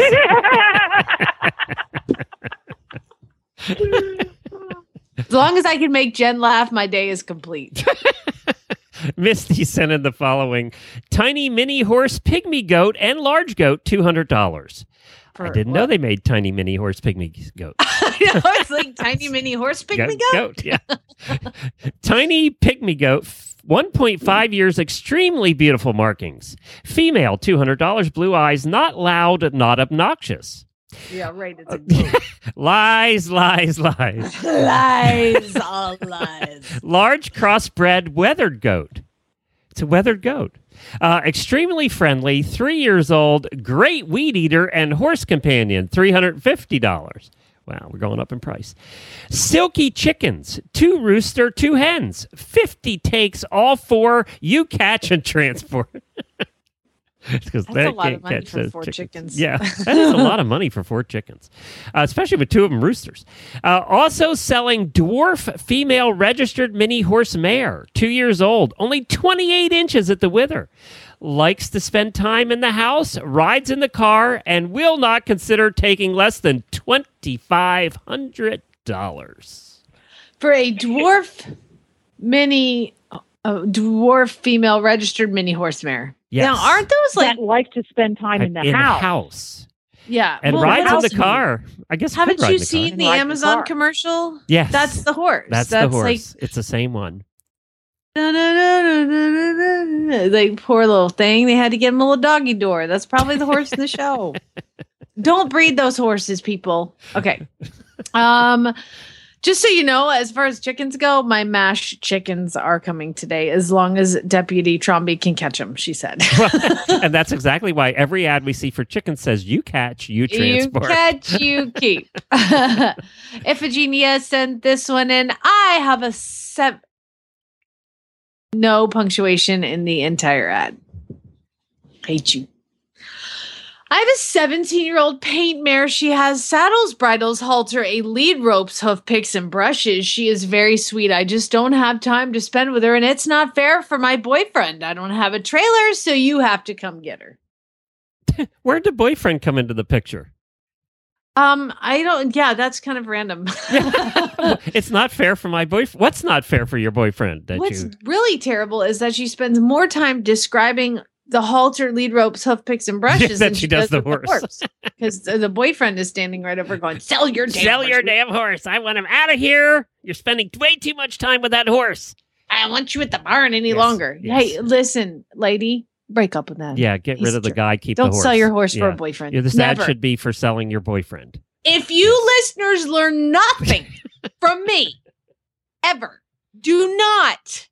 As long as I can make Jen laugh, my day is complete. Misty sent in the following: tiny mini horse, pygmy goat, and large goat, two hundred dollars. I didn't know they made tiny mini horse, pygmy goat. I know, it's like tiny mini horse pygmy goat. goat, yeah. Tiny pygmy goat, one point five years, extremely beautiful markings. Female, two hundred dollars, blue eyes, not loud, not obnoxious. Yeah, right. It's a goat. Lies, lies, lies. Lies, all lies. Large crossbred weathered goat. It's a weathered goat. Uh, extremely friendly, three years old, great weed eater, and horse companion, three hundred fifty dollars. Wow, we're going up in price. Silky chickens, two rooster, two hens, fifty takes, all four, you catch and transport. Because That's a lot of money for four chickens. Yeah, that is a lot of money for four chickens, uh, especially with two of them roosters. Uh, also selling dwarf female registered mini horse mare, two years old, only twenty-eight inches at the wither. Likes to spend time in the house, rides in the car, and will not consider taking less than twenty-five hundred dollars. For a dwarf mini, a dwarf female registered mini horse mare. Yes. Now, aren't those like that like to spend time in the in house? the house. Yeah, And well, rides what in the else- car. I guess Haven't could ride you in the seen car. the Ride in the Amazon car. commercial? Yes. That's the horse. That's, the horse. It's the same one. Like, like poor little thing. They had to get him a little doggy door. That's probably the horse in the show. Don't breed those horses, people. Okay. Um, just so you know, as far as chickens go, my mash chickens are coming today, as long as Deputy Tromby can catch them. She said. And that's exactly why every ad we see for chicken says, you catch, you transport. You catch, you keep. Iphigenia sent this one in. I have a seven. No punctuation in the entire ad. Hate you. I have a seventeen-year-old paint mare. She has saddles, bridles, halter, a lead ropes, hoof picks, and brushes. She is very sweet. I just don't have time to spend with her, and it's not fair for my boyfriend. I don't have a trailer, so you have to come get her. Where'd the boyfriend come into the picture? Um, I don't. Yeah, that's kind of random. It's not fair for my boyfriend. What's not fair for your boyfriend? That What's you... really terrible is that she spends more time describing the halter, lead ropes, hoof picks, and brushes than she does the with horse. Because the boyfriend is standing right over, going, "Sell your damn Sell horse. your damn horse. I want him out of here. You're spending way too much time with that horse. I don't want you at the barn any Yes, longer." yes. Hey, listen, lady, break up with that. Yeah, get He's rid of the jerk. guy. Keep Don't the horse. sell your horse for a Yeah. boyfriend. Yeah, this ad Never. should be for selling your boyfriend. If you listeners learn nothing from me ever, do not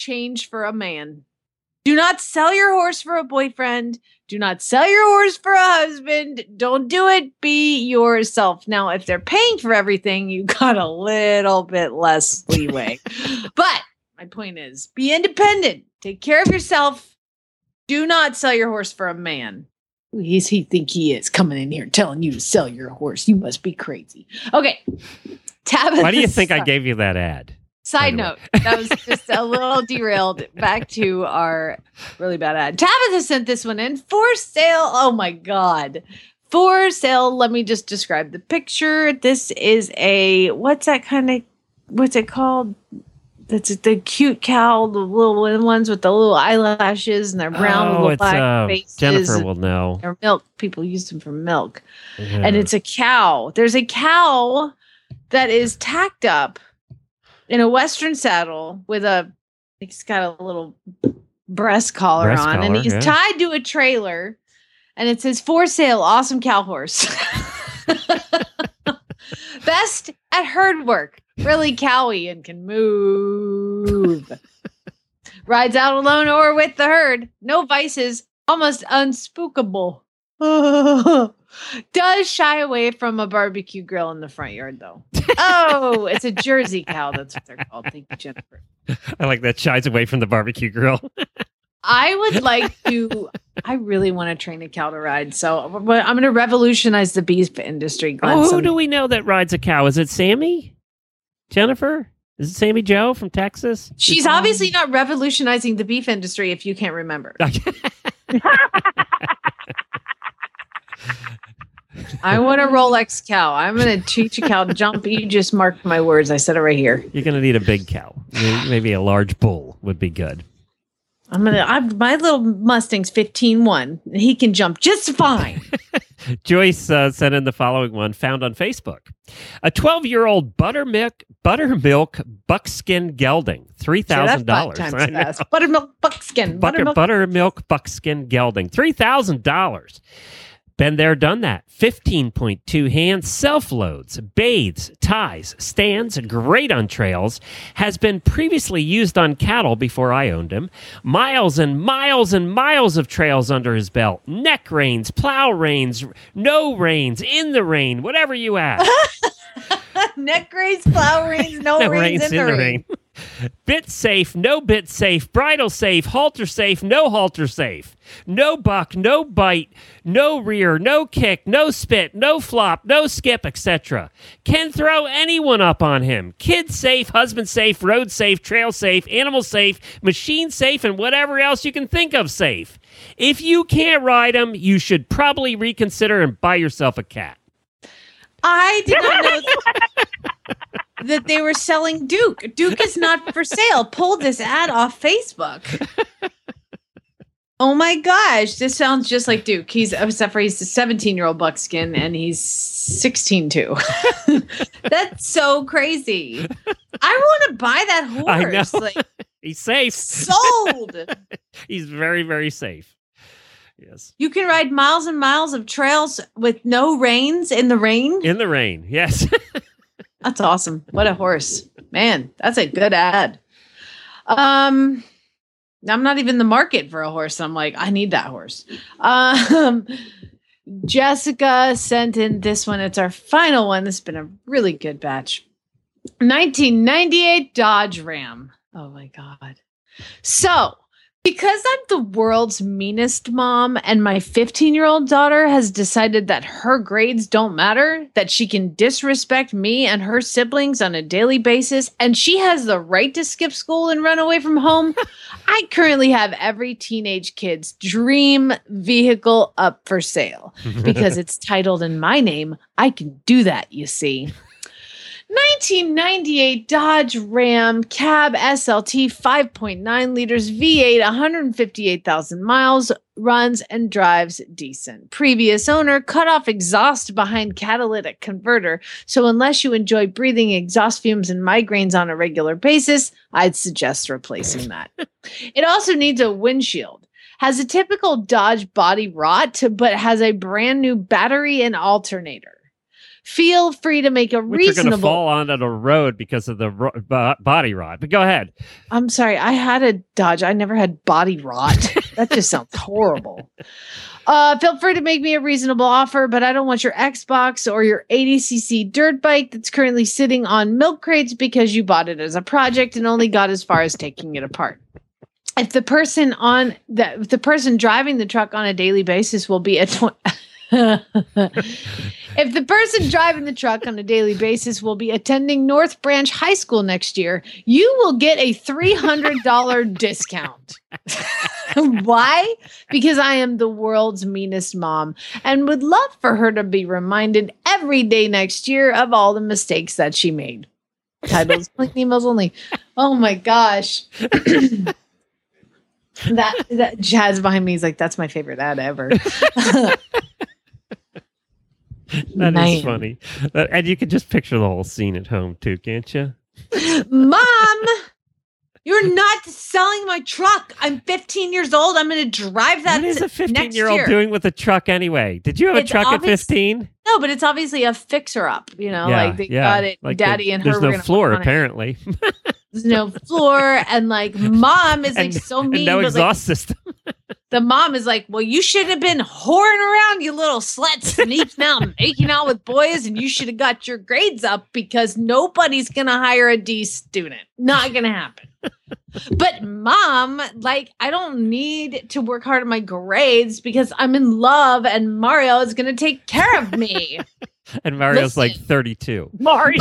change for a man. Do not sell your horse for a boyfriend. Do not sell your horse for a husband. Don't do it. Be yourself. Now, if they're paying for everything, you got a little bit less leeway. But my point is, be independent. Take care of yourself. Do not sell your horse for a man. Who does he think he is coming in here telling you to sell your horse? You must be crazy. Okay. Tabitha. Why do you think I gave you that ad? Side note, that was just a little derailed. Back to our really bad ad. Tabitha sent this one in for sale. Oh my God. For sale. Let me just describe the picture. This is a, what's that kind of, what's it called? That's the cute cow, the little ones with the little eyelashes and their brown oh, little it's, black uh, faces. Jennifer will know. Or milk. People use them for milk. Yeah. And it's a cow. There's a cow that is tacked up in a Western saddle with a, he's got a little breast collar Breast on, collar, and he's yeah. tied to a trailer, and it says for sale, awesome cow horse. Best at herd work, really cowy and can move. Rides out alone or with the herd. No vices, almost unspookable. Does shy away from a barbecue grill in the front yard, though. Oh, it's a Jersey cow. That's what they're called. Thank you, Jennifer. I like that. Shies away from the barbecue grill. I would like to, I really want to train a cow to ride. So but I'm going to revolutionize the beef industry. Glenn. Oh, who Some- do we know that rides a cow? Is it Sammy? Jennifer? Is it Sammy Joe from Texas? She's obviously not revolutionizing the beef industry if you can't remember. I want a Rolex cow. I'm going to teach a cow to jump. You just marked my words. I said it right here. You're going to need a big cow. Maybe maybe a large bull would be good. I'm going to, my little Mustang's fifteen one. And he can jump just fine. Joyce uh, sent in the following one, found on Facebook. A twelve-year-old buttermilk buttermilk buckskin gelding, three thousand dollars. Yeah, that's five times fast. Buttermilk buckskin. Butter, Buttermilk. buttermilk buckskin gelding, three thousand dollars. Been there, done that. fifteen point two hand self-loads, bathes, ties, stands, great on trails. Has been previously used on cattle before I owned him. Miles and miles and miles of trails under his belt. Neck reins, plow reins, no reins, in the rain, whatever you ask. Neck reins, plow reins, no, No reins, reins in the rain. Bit safe, no bit safe, bridle safe, halter safe, no halter safe. No buck, no bite, no rear, no kick, no spit, no flop, no skip, et cetera. Can throw anyone up on him. Kid safe, husband safe, road safe, trail safe, animal safe, machine safe, and whatever else you can think of safe. If you can't ride him, you should probably reconsider and buy yourself a cat. I did not know that, that they were selling Duke. Duke is not for sale. Pull this ad off Facebook. Oh my gosh, this sounds just like Duke. He's except for he's a seventeen-year-old buckskin and he's sixteen too. That's so crazy. I want to buy that horse. I know. Like, he's safe. sold. He's very, very safe. Yes. You can ride miles and miles of trails with no reins in the rain. In the rain. Yes. That's awesome. What a horse. Man, that's a good ad. Um, I'm not even in the market for a horse. I'm like, I need that horse. Um, Jessica sent in this one. It's our final one. This has been a really good batch. nineteen ninety-eight Dodge Ram. Oh my God. So, because I'm the world's meanest mom and my fifteen-year-old daughter has decided that her grades don't matter, that she can disrespect me and her siblings on a daily basis, and she has the right to skip school and run away from home, I currently have every teenage kid's dream vehicle up for sale. Because it's titled in my name, I can do that, you see. nineteen ninety-eight Dodge Ram Cab S L T five point nine liters V eight, one hundred fifty-eight thousand miles, runs and drives decent. Previous owner cut off exhaust behind catalytic converter, so unless you enjoy breathing exhaust fumes and migraines on a regular basis, I'd suggest replacing that. It also needs a windshield. Has a typical Dodge body rot, but has a brand new battery and alternator. Feel free to make a Which are going to reasonable. fall onto the road because of the ro- bo- body rot. But go ahead. I'm sorry, I had a Dodge. I never had body rot. That just sounds horrible. Uh, feel free to make me a reasonable offer, but I don't want your Xbox or your eighty c c dirt bike that's currently sitting on milk crates because you bought it as a project and only got as far as taking it apart. If the person on the if the person driving the truck on a daily basis will be a tw- if the person driving the truck on a daily basis will be attending North Branch High School next year, you will get a three hundred dollars discount. Why? Because I am the world's meanest mom and would love for her to be reminded every day next year of all the mistakes that she made. Titles, like emails only. Oh my gosh. That that Jazz behind me is like, that's my favorite ad ever. That Man. is funny. Uh, And you can just picture the whole scene at home too, can't you? Mom, you're not selling my truck. I'm fifteen years old. I'm going to drive that What is a next fifteen-year-old year. doing with a truck anyway? Did you have a It's truck at obvious- fifteen? No, but it's obviously a fixer-up. You know, Yeah, like they yeah. got it. Like Daddy the- and her There's were no gonna floor, work on it. apparently. There's no floor, and like mom is like And- so and mean. no but, like, exhaust system. the mom is like, well, you shouldn't have been whoring around, you little slut, sneaking out and making out with boys, and you should have got your grades up because nobody's going to hire a D student. Not going to happen. But mom, like, I don't need to work hard on my grades because I'm in love and Mario is going to take care of me. And Mario's like Listen. thirty-two. Mario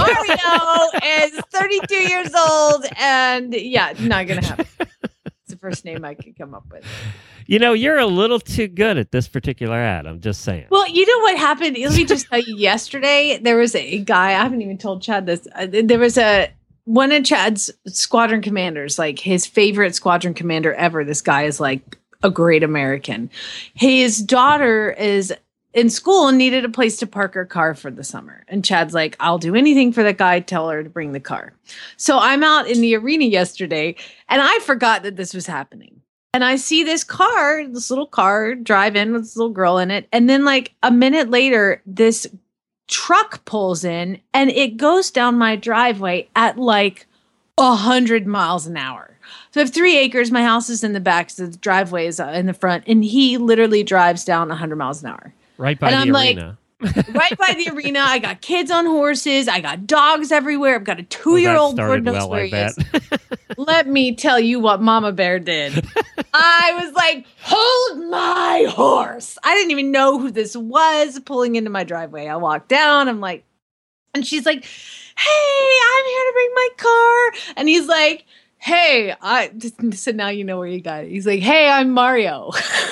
is thirty-two years old, and yeah, not going to happen. It's the first name I could come up with. You know, you're a little too good at this particular ad. I'm just saying. Well, you know what happened? Let me just tell you. Yesterday, there was a guy. I haven't even told Chad this. Uh, there was a one of Chad's squadron commanders, like his favorite squadron commander ever. This guy is like a great American. His daughter is in school and needed a place to park her car for the summer. And Chad's like, I'll do anything for that guy. Tell her to bring the car. So I'm out in the arena yesterday, and I forgot that this was happening. And I see this car, this little car, drive in with this little girl in it. And then, like, a minute later, this truck pulls in and it goes down my driveway at like a hundred miles an hour. So I have three acres. My house is in the back. So the driveway is in the front. And he literally drives down a hundred miles an hour. Right by and the I'm like, arena. right by the arena. I got kids on horses. I got dogs everywhere. I've got a two-year-old. Well, Lord that knows started where well, he I is. bet. Let me tell you what Mama Bear did. I was like, hold my horse. I didn't even know who this was pulling into my driveway. I walked down. I'm like, and she's like, hey, I'm here to bring my car. And he's like, hey, I so now you know where you got it. He's like, hey, I'm Mario.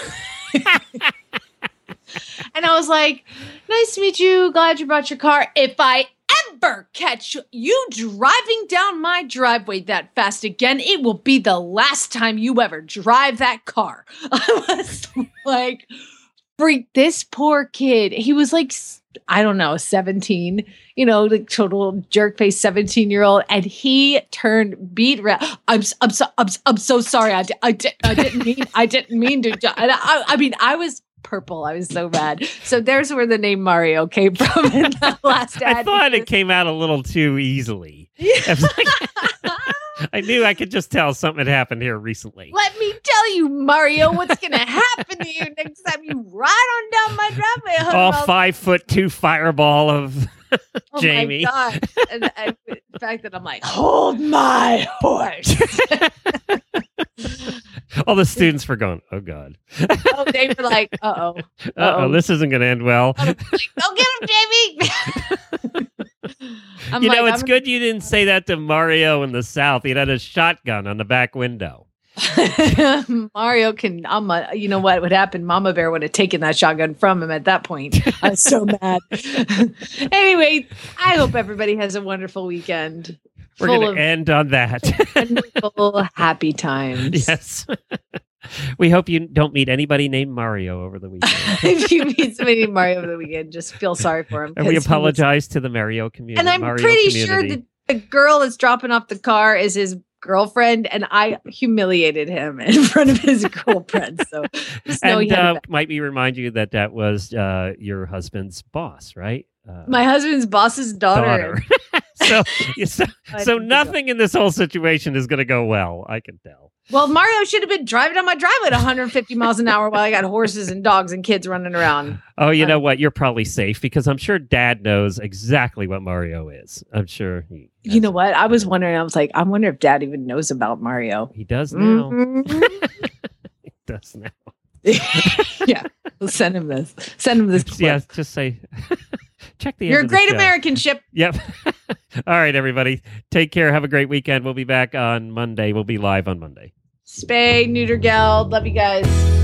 And I was like, nice to meet you. Glad you brought your car. If I ever catch you driving down my driveway that fast again, it will be the last time you ever drive that car. I was like, freak, this poor kid. He was like, I don't know, seventeen, you know, like total jerk face seventeen year old. And he turned beat around. I'm, I'm, so, I'm, I'm so sorry. I, di- I, di- I didn't mean, I didn't mean to. I, I, I mean, I was purple. I was so mad. So there's where the name Mario came from in the last ad. I thought it came out a little too easily. I was like- I knew I could just tell something had happened here recently. Let me tell you, Mario, what's going to happen to you next time you ride on down my driveway. one hundred All miles- five foot two fireball of Oh Jamie. my God. And, and the fact that I'm like, hold my horse. All the students were going, oh, God. Oh, they were like, uh-oh. Uh-oh, this isn't going to end well. Like, go get him, Jamie. I'm you know, like, it's I'm- good you didn't say that to Mario in the South. He had a shotgun on the back window. Mario can, I'm a, you know what would happen? Mama Bear would have taken that shotgun from him at that point. I was so mad. Anyway, I hope everybody has a wonderful weekend. We're full going of to end on that. wonderful, happy times. Yes. We hope you don't meet anybody named Mario over the weekend. If you meet somebody named Mario over the weekend, just feel sorry for him. And we 'cause he was- apologize to the Mario community. And I'm Mario pretty community. sure that the girl that's dropping off the car is his girlfriend, and I humiliated him in front of his girlfriend. So just know he And had uh, a- might we remind you that that was uh, your husband's boss, right? uh, My husband's boss's daughter. daughter. so, so, so nothing in this whole situation is going to go well. I can tell. Well, Mario should have been driving down my driveway at one hundred fifty miles an hour while I got horses and dogs and kids running around. Oh, you Um, know what? You're probably safe because I'm sure Dad knows exactly what Mario is. I'm sure he. You know what? I was wondering. I was like, I wonder if Dad even knows about Mario. He does now. Mhm. He does now. Yeah, we'll send him this. Send him this. Clip. Yeah, just say. Check the. You're end a of the great show. American ship. Yep. All right, everybody. Take care. Have a great weekend. We'll be back on Monday. We'll be live on Monday. Spay, neuter, geld. Love you guys.